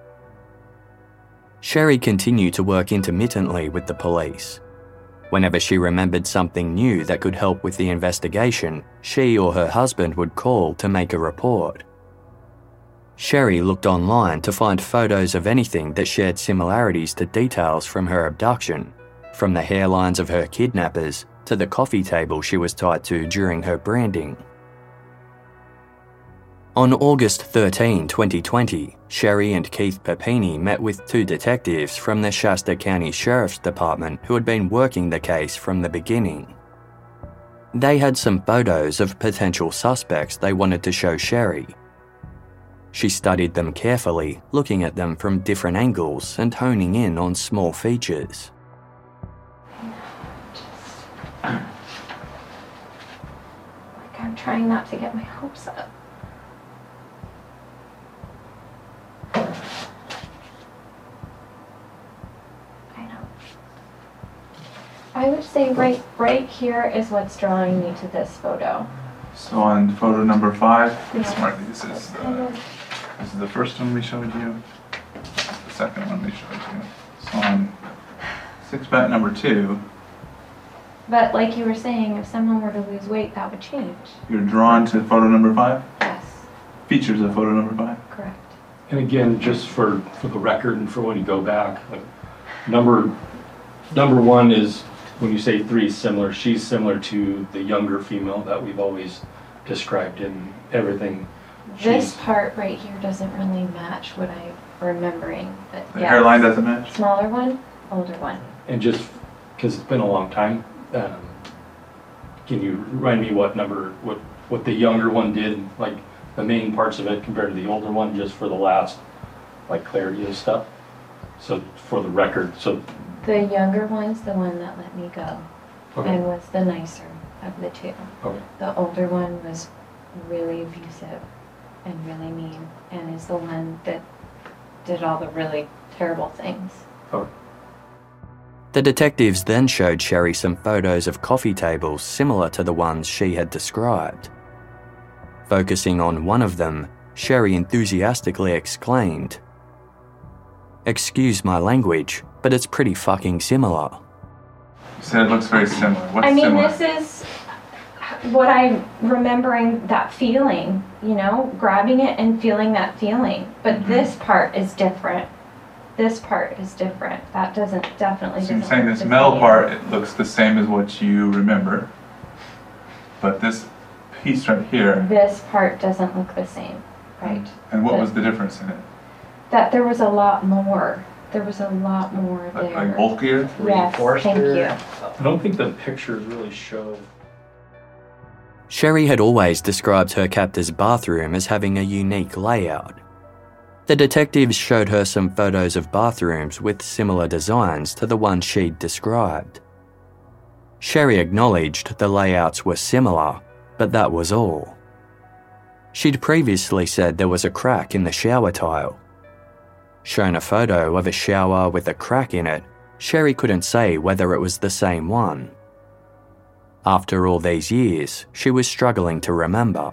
Sherry continued to work intermittently with the police. Whenever she remembered something new that could help with the investigation, she or her husband would call to make a report. Sherry looked online to find photos of anything that shared similarities to details from her abduction, from the hairlines of her kidnappers to the coffee table she was tied to during her branding. On August thirteenth, twenty twenty, Sherry and Keith Papini met with two detectives from the Shasta County Sheriff's Department who had been working the case from the beginning. They had some photos of potential suspects they wanted to show Sherry. She studied them carefully, looking at them from different angles and honing in on small features. Like, I'm trying not to get my hopes up. I would say right right here is what's drawing me to this photo. So on photo number five, Yeah. Mark, this is the, this is the first one we showed you. The second one we showed you. So on six bet number two, But like you were saying, if someone were to lose weight, that would change. you're drawn to photo number five? Yes, Features of photo number five? correct. And again, just for, for the record and for when you go back, like, number number one is, when you say three is similar, she's similar to the younger female that we've always described in everything. This She's- part right here doesn't really match what I'm remembering, but The yeah. hairline doesn't match? Smaller one, older one. And just because it's been a long time, um, can you remind me what number, what, what the younger one did, like the main parts of it compared to the older one, just for the last, like, clarity of stuff? So for the record, so, The younger one's the one that let me go okay, and was the nicer of the two. okay. The older one was really abusive and really mean and is the one that did all the really terrible things. Okay. The detectives then showed Sherry some photos of coffee tables similar to the ones she had described. Focusing on one of them, Sherry enthusiastically exclaimed, "Excuse my language, but it's pretty fucking similar." You said it looks very similar. What's I mean, similar? this is what I'm remembering, that feeling, you know, grabbing it and feeling that feeling. But Mhm. this part is different. This part is different. That doesn't, definitely So you're doesn't saying look this the metal same. part, it looks the same as what you remember, but this piece right here, This part doesn't look the same, right? and what was the difference in it? That there was a lot more. There was a lot more Like, there. like bulkier? Yes, Reinforced thank or- you. I don't think the pictures really show. Sherry had always described her captor's bathroom as having a unique layout. The detectives showed her some photos of bathrooms with similar designs to the one she'd described. Sherry acknowledged the layouts were similar, but that was all. She'd previously said there was a crack in the shower tile. Shown a photo of a shower with a crack in it, Sherry couldn't say whether it was the same one. After all these years, she was struggling to remember.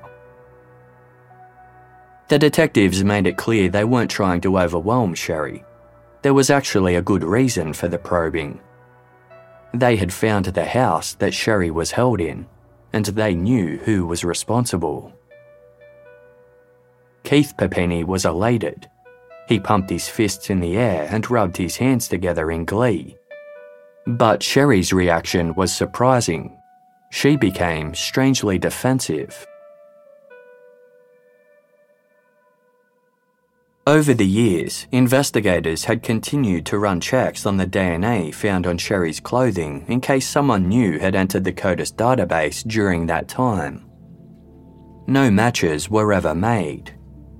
The detectives made it clear they weren't trying to overwhelm Sherry. There was actually a good reason for the probing. They had found the house that Sherry was held in, and they knew who was responsible. Keith Papini was elated. He pumped his fists in the air and rubbed his hands together in glee. But Sherry's reaction was surprising. She became strangely defensive. Over the years, investigators had continued to run checks on the D N A found on Sherry's clothing in case someone new had entered the CODIS database during that time. No matches were ever made.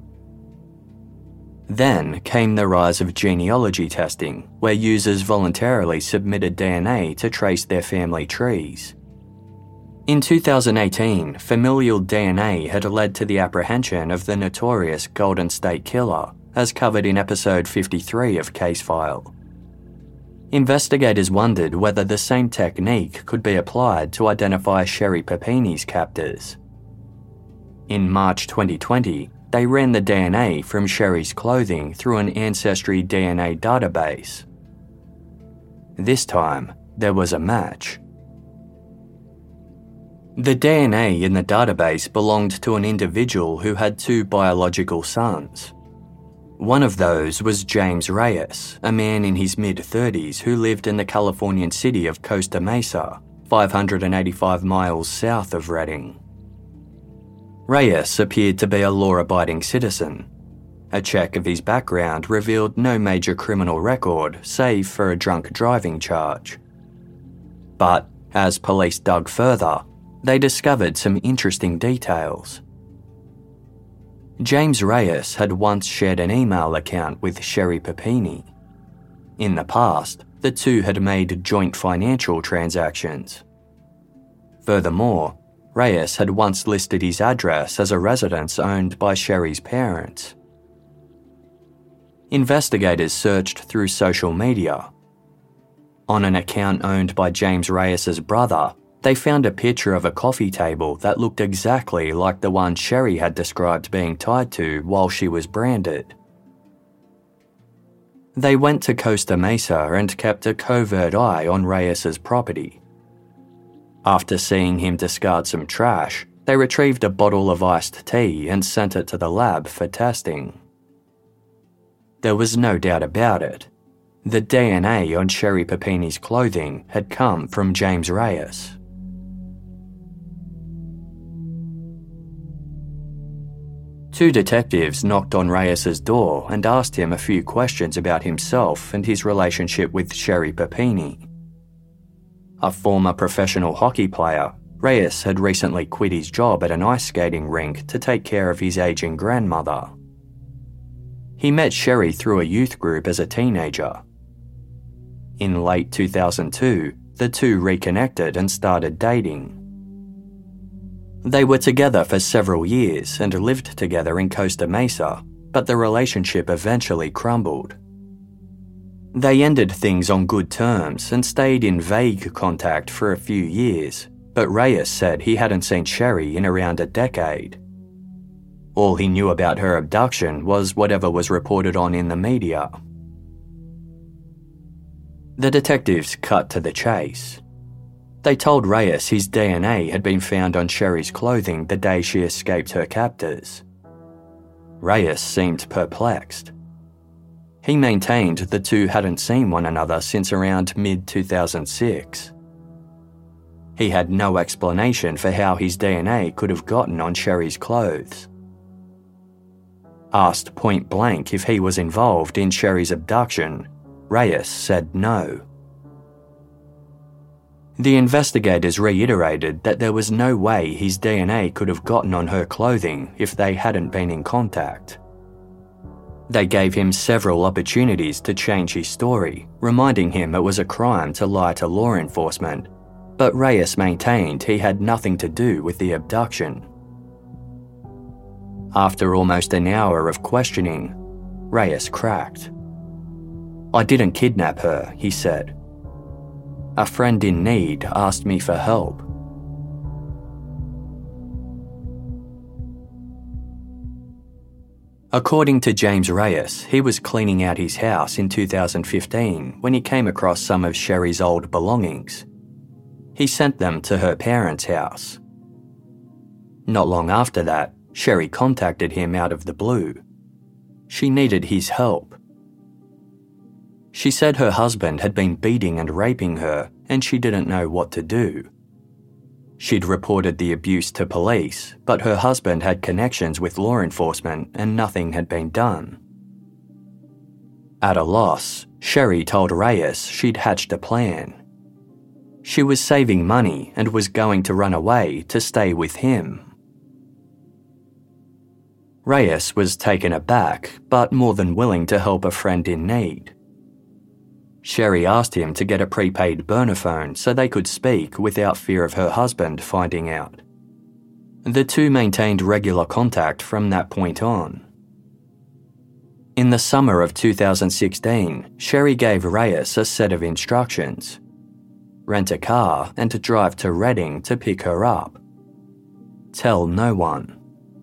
Then came the rise of genealogy testing, where users voluntarily submitted D N A to trace their family trees. In two thousand eighteen, familial D N A had led to the apprehension of the notorious Golden State Killer, as covered in episode fifty-three of Case File. Investigators wondered whether the same technique could be applied to identify Sherry Papini's captors. In March twenty twenty, they ran the D N A from Sherry's clothing through an Ancestry D N A database. This time, there was a match. The D N A in the database belonged to an individual who had two biological sons. One of those was James Reyes, a man in his mid-thirties who lived in the Californian city of Costa Mesa, five hundred eighty-five miles south of Redding. Reyes appeared to be a law-abiding citizen. A check of his background revealed no major criminal record, save for a drunk driving charge. But, as police dug further, they discovered some interesting details. James Reyes had once shared an email account with Sherry Papini. In the past, the two had made joint financial transactions. Furthermore, Reyes had once listed his address as a residence owned by Sherry's parents. Investigators searched through social media. On an account owned by James Reyes's brother, they found a picture of a coffee table that looked exactly like the one Sherry had described being tied to while she was branded. They went to Costa Mesa and kept a covert eye on Reyes's property. After seeing him discard some trash, they retrieved a bottle of iced tea and sent it to the lab for testing. There was no doubt about it. The D N A on Sherry Papini's clothing had come from James Reyes. Two detectives knocked on Reyes's door and asked him a few questions about himself and his relationship with Sherry Papini. A former professional hockey player, Reyes had recently quit his job at an ice skating rink to take care of his aging grandmother. He met Sherry through a youth group as a teenager. In late two thousand two, the two reconnected and started dating. They were together for several years and lived together in Costa Mesa, but the relationship eventually crumbled. They ended things on good terms and stayed in vague contact for a few years, but Reyes said he hadn't seen Sherry in around a decade. All he knew about her abduction was whatever was reported on in the media. The detectives cut to the chase. They told Reyes his D N A had been found on Sherry's clothing the day she escaped her captors. Reyes seemed perplexed. He maintained the two hadn't seen one another since around mid two thousand six. He had no explanation for how his D N A could have gotten on Sherry's clothes. Asked point blank if he was involved in Sherry's abduction, Reyes said no. The investigators reiterated that there was no way his D N A could have gotten on her clothing if they hadn't been in contact. They gave him several opportunities to change his story, reminding him it was a crime to lie to law enforcement, but Reyes maintained he had nothing to do with the abduction. After almost an hour of questioning, Reyes cracked. "I didn't kidnap her," he said. "A friend in need asked me for help." According to James Reyes, he was cleaning out his house in two thousand fifteen when he came across some of Sherry's old belongings. He sent them to her parents' house. Not long after that, Sherry contacted him out of the blue. She needed his help. She said her husband had been beating and raping her and she didn't know what to do. She'd reported the abuse to police, but her husband had connections with law enforcement and nothing had been done. At a loss, Sherry told Reyes she'd hatched a plan. She was saving money and was going to run away to stay with him. Reyes was taken aback, but more than willing to help a friend in need. Sherry asked him to get a prepaid burner phone so they could speak without fear of her husband finding out. The two maintained regular contact from that point on. In the summer of two thousand sixteen, Sherry gave Reyes a set of instructions: rent a car and to drive to Reading to pick her up. Tell no one.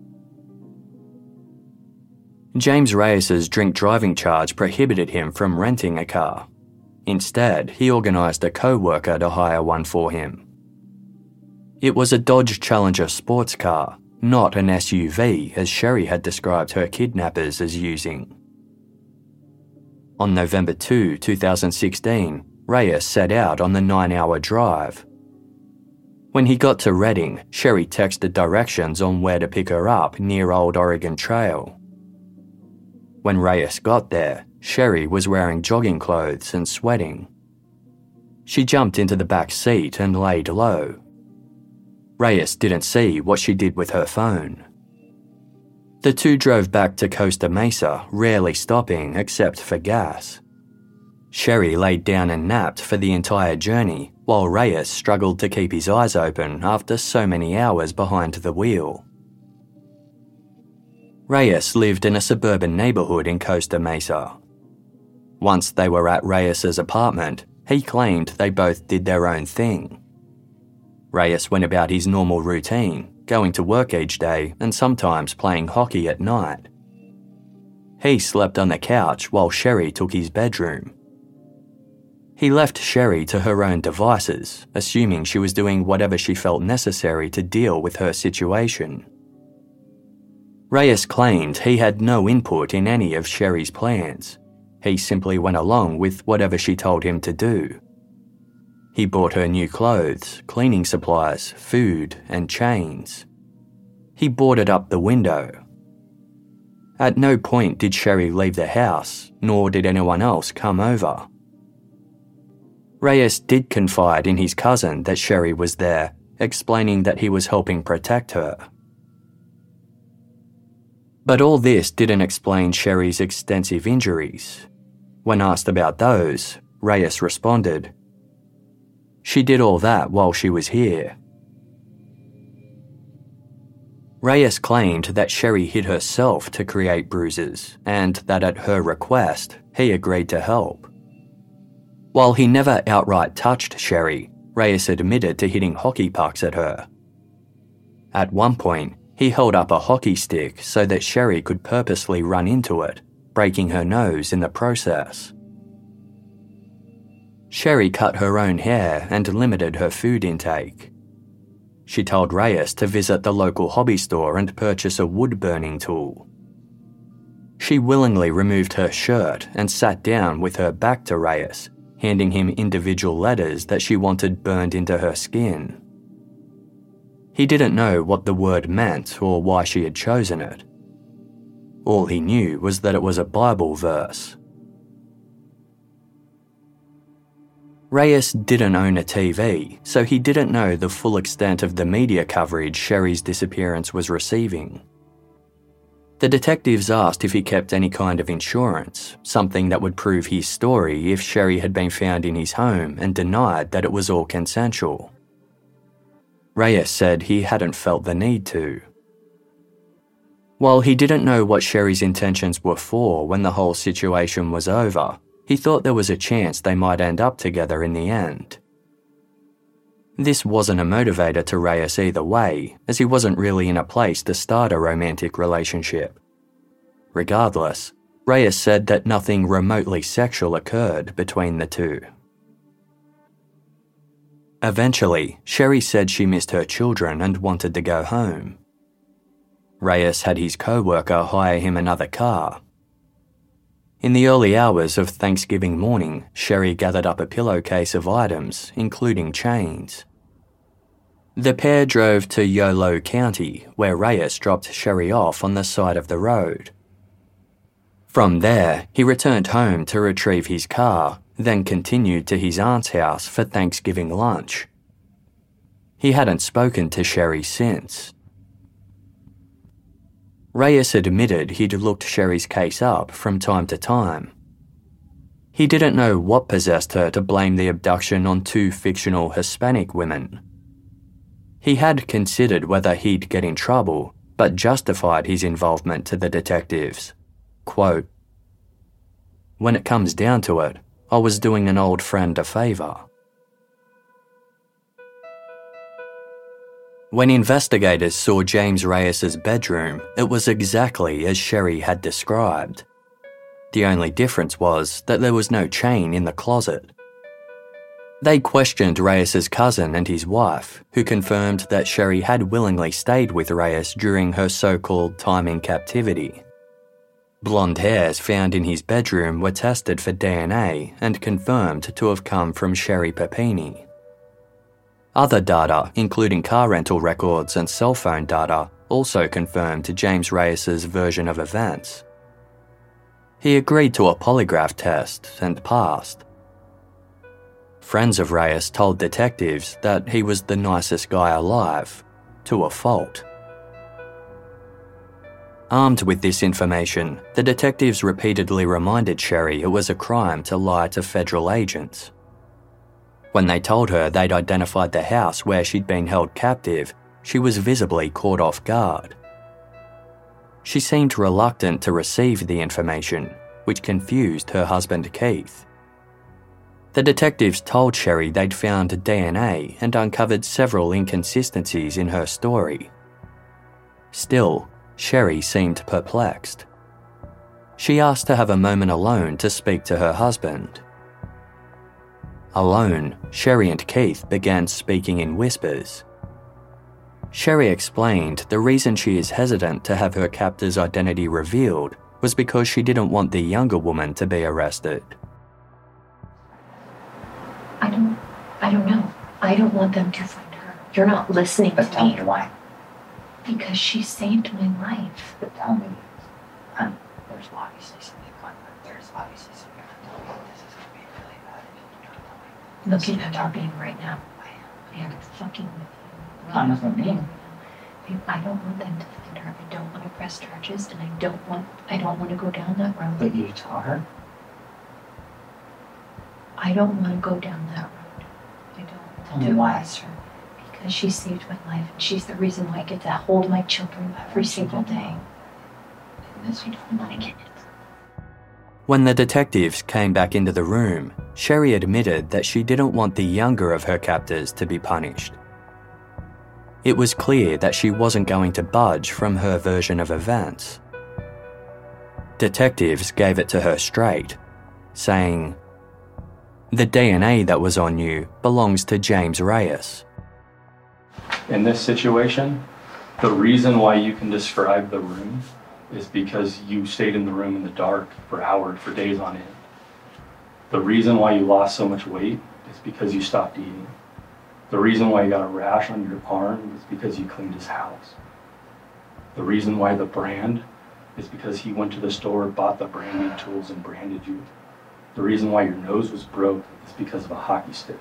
James Reyes's drink driving charge prohibited him from renting a car. Instead, he organised a co-worker to hire one for him. It was a Dodge Challenger sports car, not an S U V as Sherry had described her kidnappers as using. On November second, two thousand sixteen, Reyes set out on the nine-hour drive. When he got to Reading, Sherry texted directions on where to pick her up near Old Oregon Trail. When Reyes got there, Sherry was wearing jogging clothes and sweating. She jumped into the back seat and laid low. Reyes didn't see what she did with her phone. The two drove back to Costa Mesa, rarely stopping except for gas. Sherry laid down and napped for the entire journey, while Reyes struggled to keep his eyes open after so many hours behind the wheel. Reyes lived in a suburban neighbourhood in Costa Mesa. Once they were at Reyes's apartment, he claimed they both did their own thing. Reyes went about his normal routine, going to work each day and sometimes playing hockey at night. He slept on the couch while Sherry took his bedroom. He left Sherry to her own devices, assuming she was doing whatever she felt necessary to deal with her situation. Reyes claimed he had no input in any of Sherry's plans. He simply went along with whatever she told him to do. He bought her new clothes, cleaning supplies, food, and chains. He boarded up the window. At no point did Sherry leave the house, nor did anyone else come over. Reyes did confide in his cousin that Sherry was there, explaining that he was helping protect her. But all this didn't explain Sherry's extensive injuries. When asked about those, Reyes responded, "She did all that while she was here." Reyes claimed that Sherry hit herself to create bruises and that at her request, he agreed to help. While he never outright touched Sherry, Reyes admitted to hitting hockey pucks at her. At one point, He held up a hockey stick so that Sherry could purposely run into it, breaking her nose in the process. Sherry cut her own hair and limited her food intake. She told Reyes to visit the local hobby store and purchase a wood-burning tool. She willingly removed her shirt and sat down with her back to Reyes, handing him individual letters that she wanted burned into her skin. He didn't know what the word meant or why she had chosen it. All he knew was that it was a Bible verse. Reyes didn't own a T V, so he didn't know the full extent of the media coverage Sherry's disappearance was receiving. The detectives asked if he kept any kind of insurance, something that would prove his story if Sherry had been found in his home, and denied that it was all consensual. Reyes said he hadn't felt the need to. While he didn't know what Sherry's intentions were for when the whole situation was over, he thought there was a chance they might end up together in the end. This wasn't a motivator to Reyes either way, as he wasn't really in a place to start a romantic relationship. Regardless, Reyes said that nothing remotely sexual occurred between the two. Eventually, Sherry said she missed her children and wanted to go home. Reyes had his co-worker hire him another car. In the early hours of Thanksgiving morning, Sherry gathered up a pillowcase of items, including chains. The pair drove to Yolo County, where Reyes dropped Sherry off on the side of the road. From there, he returned home to retrieve his car, then continued to his aunt's house for Thanksgiving lunch. He hadn't spoken to Sherry since. Reyes admitted he'd looked Sherry's case up from time to time. He didn't know what possessed her to blame the abduction on two fictional Hispanic women. He had considered whether he'd get in trouble, but justified his involvement to the detectives. Quote, "When it comes down to it, I was doing an old friend a favour." When investigators saw James Reyes's bedroom, it was exactly as Sherry had described. The only difference was that there was no chain in the closet. They questioned Reyes's cousin and his wife, who confirmed that Sherry had willingly stayed with Reyes during her so-called time in captivity. Blonde hairs found in his bedroom were tested for D N A and confirmed to have come from Sherry Papini. Other data, including car rental records and cell phone data, also confirmed James Reyes's version of events. He agreed to a polygraph test and passed. Friends of Reyes told detectives that he was the nicest guy alive, to a fault. Armed with this information, the detectives repeatedly reminded Sherry it was a crime to lie to federal agents. When they told her they'd identified the house where she'd been held captive, she was visibly caught off guard. She seemed reluctant to receive the information, which confused her husband Keith. The detectives told Sherry they'd found D N A and uncovered several inconsistencies in her story. Still, Sherry seemed perplexed. She asked to have a moment alone to speak to her husband. Alone, Sherry and Keith began speaking in whispers. Sherry explained the reason she is hesitant to have her captor's identity revealed was because she didn't want the younger woman to be arrested. I don't, I don't know. I don't want them to find her. You're not listening But to tell me. me why. Because she saved my life. But tell me, hun, there's obviously something going on. There's obviously something going on. Tell me this is going to be really bad if you don't tell me. Look at how you're being right now. I am fucking with you. I'm not being. Babe, I don't want them to find her. I don't want to press charges, and I don't want. I don't want to go down that road. But you tell her? I don't want to go down that road. I don't Tell want me to why. arrest her because she saved my life, and she's the reason why I get to hold my children every single day. And this I don't want to get it. When the detectives came back into the room, Sherry admitted that she didn't want the younger of her captors to be punished. It was clear that she wasn't going to budge from her version of events. Detectives gave it to her straight, saying, "The D N A that was on you belongs to James Reyes." In this situation, the reason why you can describe the room is because you stayed in the room in the dark for hours, for days on end. The reason why you lost so much weight is because you stopped eating. The reason why you got a rash on your arm is because you cleaned his house. The reason why the brand is because he went to the store, bought the branding tools, and branded you. The reason why your nose was broke is because of a hockey stick.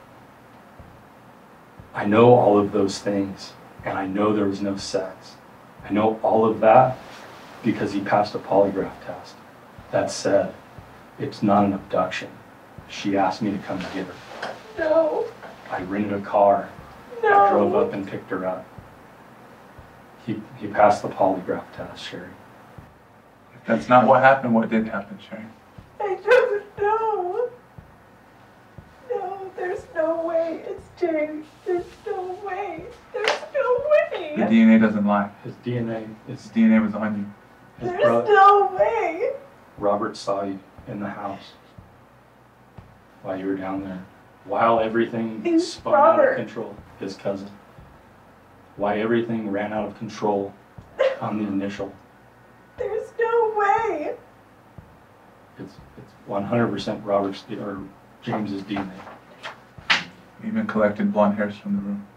I know all of those things, and I know there was no sex. I know all of that because he passed a polygraph test. That said, it's not an abduction. She asked me to come get her. No. I rented a car. No. I drove up and picked her up. He, he passed the polygraph test, Sherry. If that's not what happened, what did happen, Sherry? I don't know. No, there's no way. It's James. There's no way. There's no way. The D N A doesn't lie. His D N A, His his, D N A was on you. his There's brother, no way. Robert saw you in the house while you were down there. While everything Who's spun out Robert? of control, his cousin. Why everything ran out of control on the initial. There's no way. It's it's one hundred percent Robert's or James's D N A. We even collected blonde hairs from the room.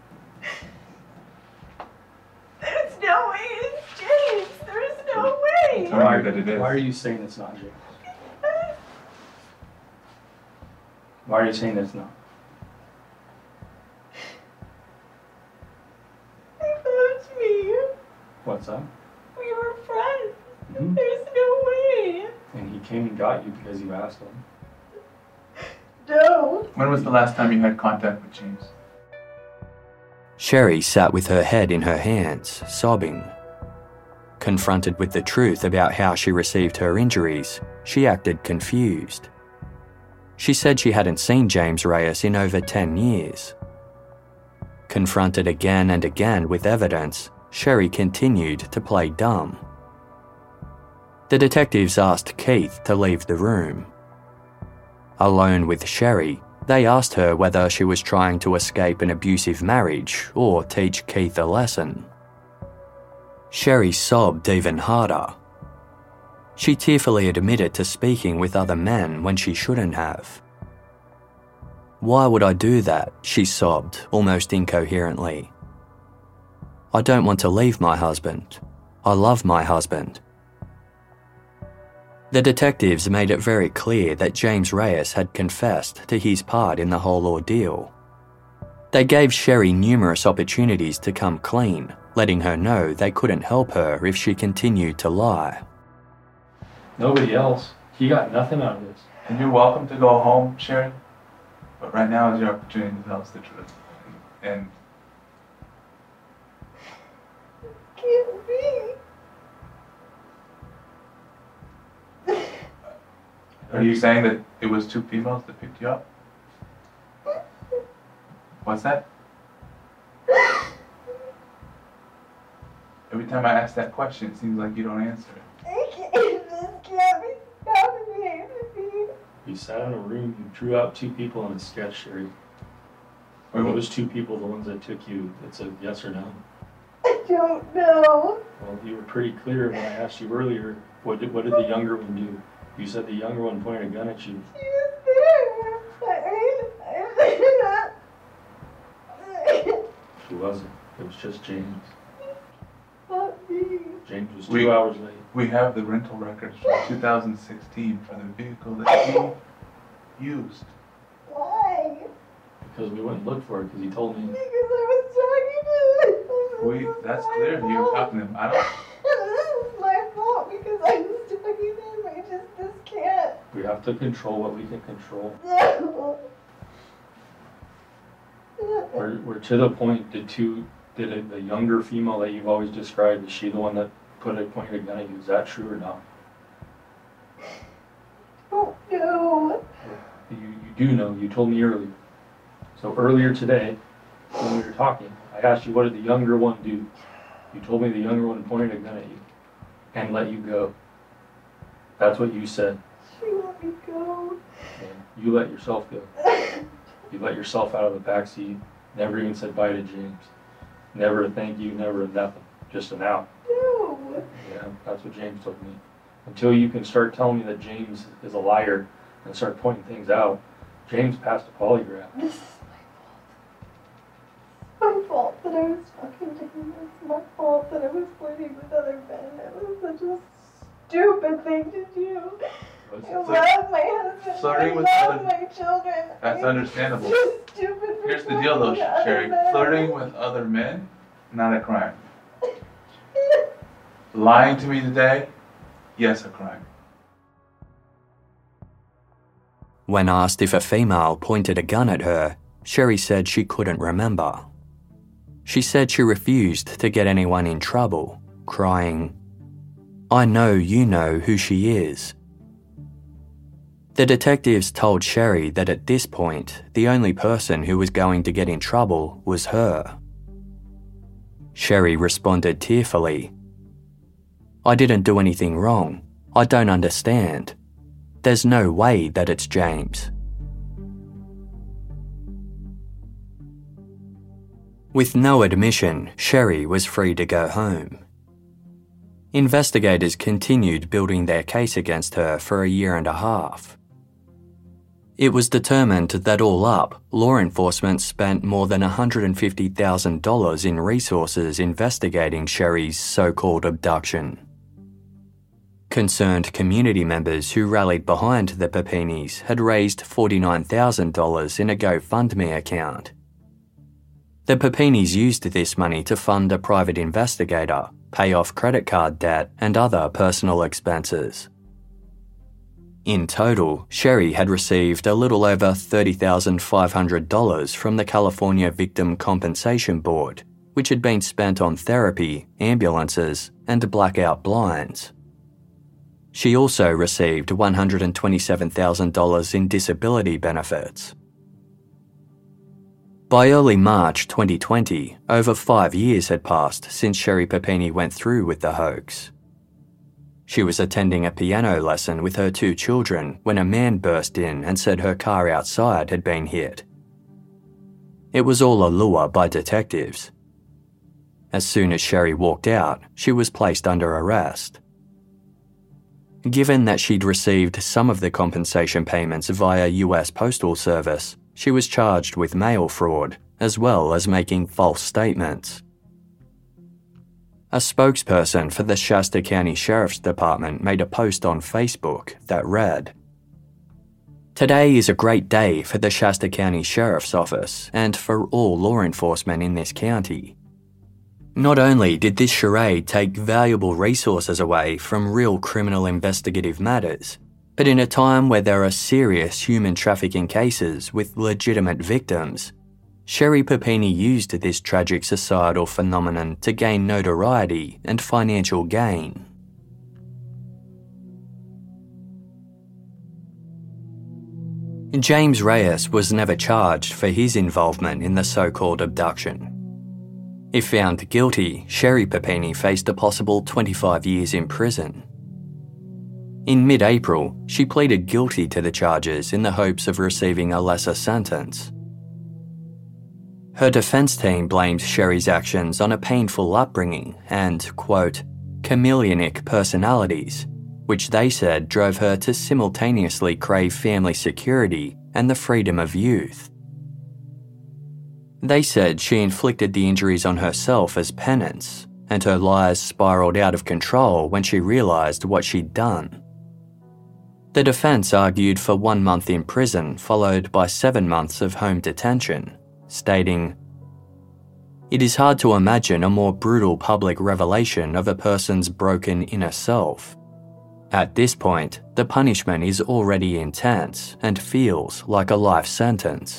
There's no way it's James. There's no way. Tell me that it is. Why are you saying it's not James? Why are you saying it's not? He loved me. What's up? We were friends. Mhm. There's no way. And he came and got you because you asked him. No. When was the last time you had contact with James? Sherry sat with her head in her hands, sobbing. Confronted with the truth about how she received her injuries, she acted confused. She said she hadn't seen James Reyes in over ten years. Confronted again and again with evidence, Sherry continued to play dumb. The detectives asked Keith to leave the room. Alone with Sherry, they asked her whether she was trying to escape an abusive marriage or teach Keith a lesson. Sherry sobbed even harder. She tearfully admitted to speaking with other men when she shouldn't have. "Why would I do that?" she sobbed, almost incoherently. "I don't want to leave my husband. I love my husband." The detectives made it very clear that James Reyes had confessed to his part in the whole ordeal. They gave Sherry numerous opportunities to come clean, letting her know they couldn't help her if she continued to lie. Nobody else. He got nothing out of this. And you're welcome to go home, Sherry. But right now is your opportunity to tell us the truth. And Can't be. are you saying that it was two females that picked you up? What's that? Every time I ask that question, it seems like you don't answer it. I can't. This can't be happening to me. You sat in a room, you drew out two people in a sketch, Sherry. Are Wait, those two people the ones that took you? It's a yes or no. I don't know. Well, you were pretty clear when I asked you earlier, what did, what did the younger one do? You said the younger one pointed a gun at you. She was there. I mean, I She wasn't. It was just James. Not me. James was two We- hours late. We have the rental records from two thousand sixteen for the vehicle that he used. Why? Because we went and looked for it because he told me. Because I was talking to him. We, that's clear. You were talking to him. I don't. This is my fault because I was talking to him. I just, this can't. We have to control what we can control. No. We're, we're to the point, the two, did it, the younger female that you've always described, is she the one that put a pointed a gun at you? Is that true or not? Oh, no. You, you do know, you told me earlier. So earlier today, when we were talking, I asked you, what did the younger one do? You told me the younger one pointed a gun at you and let you go. That's what you said. She let me go. And you let yourself go. You let yourself out of the backseat. Never even said bye to James. Never a thank you, never a nothing. Just an out. No. Yeah, that's what James told me. Until you can start telling me that James is a liar and start pointing things out, James passed a polygraph. This is my fault. My fault that I was talking to him. It's my fault that I was flirting with other men. It was such a stupid thing to do. I love my husband. Flirting I with love other- my children. That's I'm understandable. too stupid for Here's the deal though, flirting with Sherry. other men. Flirting with other men, not a crime. Lying to me today, yes, a crime. When asked if a female pointed a gun at her, Sherry said she couldn't remember. She said she refused to get anyone in trouble, crying, "I know you know who she is." The detectives told Sherry that at this point, the only person who was going to get in trouble was her. Sherry responded tearfully, "I didn't do anything wrong. I don't understand. There's no way that it's James." With no admission, Sherry was free to go home. Investigators continued building their case against her for a year and a half. It was determined that all up, law enforcement spent more than one hundred fifty thousand dollars in resources investigating Sherry's so-called abduction. Concerned community members who rallied behind the Papinis had raised forty-nine thousand dollars in a GoFundMe account. The Papinis used this money to fund a private investigator, pay off credit card debt, and other personal expenses. In total, Sherry had received a little over thirty thousand five hundred dollars from the California Victim Compensation Board, which had been spent on therapy, ambulances, and blackout blinds. She also received one hundred twenty-seven thousand dollars in disability benefits. By early March twenty twenty, over five years had passed since Sherry Papini went through with the hoax. She was attending a piano lesson with her two children when a man burst in and said her car outside had been hit. It was all a lure by detectives. As soon as Sherry walked out, she was placed under arrest. Given that she'd received some of the compensation payments via U S Postal Service, she was charged with mail fraud, as well as making false statements. A spokesperson for the Shasta County Sheriff's Department made a post on Facebook that read, "Today is a great day for the Shasta County Sheriff's Office and for all law enforcement in this county. Not only did this charade take valuable resources away from real criminal investigative matters, but in a time where there are serious human trafficking cases with legitimate victims, Sherry Papini used this tragic societal phenomenon to gain notoriety and financial gain." James Reyes was never charged for his involvement in the so-called abduction. If found guilty, Sherry Papini faced a possible twenty-five years in prison. In mid-April, she pleaded guilty to the charges in the hopes of receiving a lesser sentence. Her defense team blamed Sherry's actions on a painful upbringing and, quote, chameleonic personalities, which they said drove her to simultaneously crave family security and the freedom of youth. They said she inflicted the injuries on herself as penance, and her lies spiraled out of control when she realised what she'd done. The defence argued for one month in prison followed by seven months of home detention, stating, "It is hard to imagine a more brutal public revelation of a person's broken inner self. At this point, the punishment is already intense and feels like a life sentence."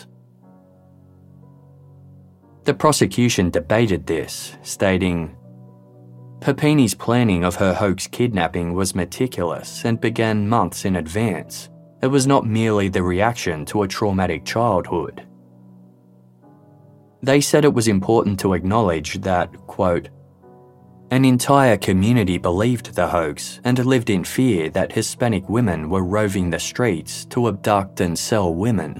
The prosecution debated this, stating, "Papini's planning of her hoax kidnapping was meticulous and began months in advance. It was not merely the reaction to a traumatic childhood." They said it was important to acknowledge that, quote, an entire community believed the hoax and lived in fear that Hispanic women were roving the streets to abduct and sell women.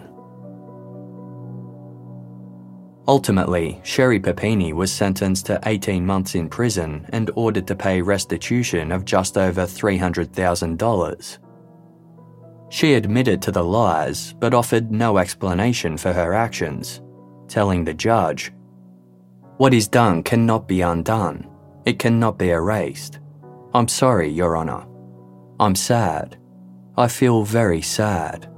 Ultimately, Sherry Papini was sentenced to eighteen months in prison and ordered to pay restitution of just over three hundred thousand dollars. She admitted to the lies but offered no explanation for her actions, telling the judge, "What is done cannot be undone. It cannot be erased. I'm sorry, Your Honour. I'm sad. I feel very sad."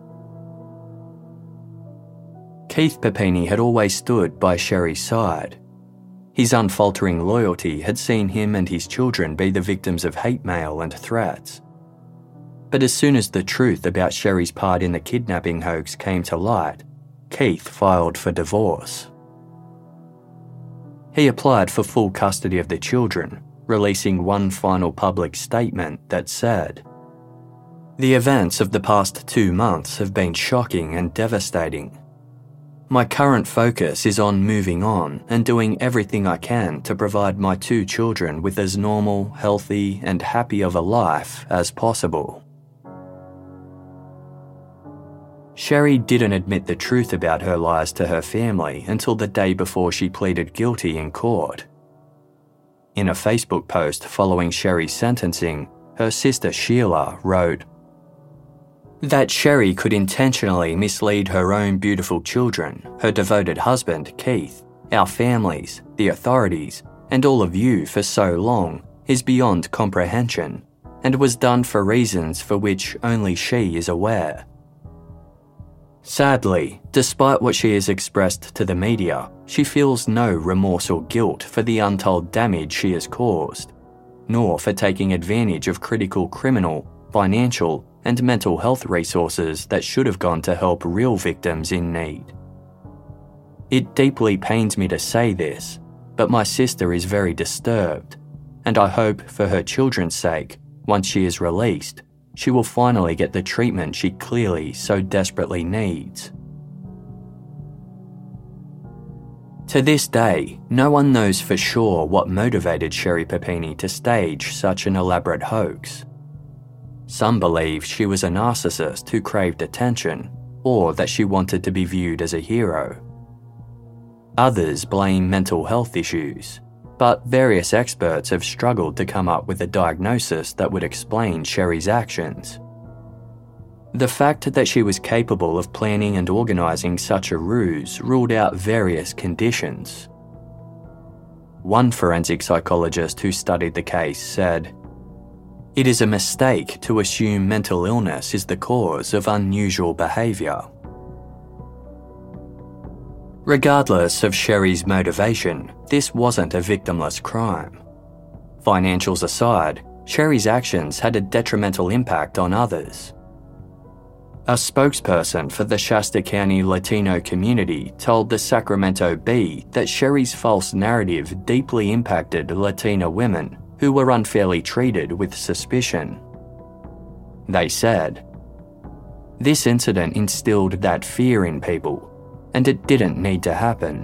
Keith Papini had always stood by Sherry's side. His unfaltering loyalty had seen him and his children be the victims of hate mail and threats. But as soon as the truth about Sherry's part in the kidnapping hoax came to light, Keith filed for divorce. He applied for full custody of the children, releasing one final public statement that said, "The events of the past two months have been shocking and devastating. My current focus is on moving on and doing everything I can to provide my two children with as normal, healthy, and happy of a life as possible." Sherry didn't admit the truth about her lies to her family until the day before she pleaded guilty in court. In a Facebook post following Sherry's sentencing, her sister Sheila wrote, "That Sherry could intentionally mislead her own beautiful children, her devoted husband, Keith, our families, the authorities, and all of you for so long is beyond comprehension, and was done for reasons for which only she is aware. Sadly, despite what she has expressed to the media, she feels no remorse or guilt for the untold damage she has caused, nor for taking advantage of critical criminal, financial, and mental health resources that should have gone to help real victims in need. It deeply pains me to say this, but my sister is very disturbed, and I hope for her children's sake, once she is released, she will finally get the treatment she clearly so desperately needs." To this day, no one knows for sure what motivated Sherry Papini to stage such an elaborate hoax. Some believe she was a narcissist who craved attention, or that she wanted to be viewed as a hero. Others blame mental health issues, but various experts have struggled to come up with a diagnosis that would explain Sherry's actions. The fact that she was capable of planning and organising such a ruse ruled out various conditions. One forensic psychologist who studied the case said, "It is a mistake to assume mental illness is the cause of unusual behaviour." Regardless of Sherry's motivation, this wasn't a victimless crime. Financials aside, Sherry's actions had a detrimental impact on others. A spokesperson for the Shasta County Latino community told the Sacramento Bee that Sherry's false narrative deeply impacted Latina women who were unfairly treated with suspicion. They said, "This incident instilled that fear in people, and it didn't need to happen."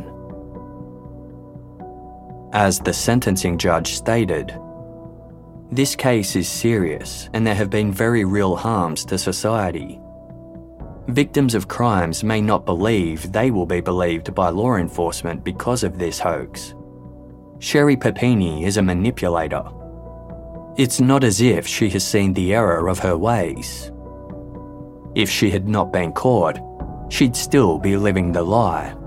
As the sentencing judge stated, "This case is serious and there have been very real harms to society. Victims of crimes may not believe they will be believed by law enforcement because of this hoax. Sherry Papini is a manipulator. It's not as if she has seen the error of her ways. If she had not been caught, she'd still be living the lie."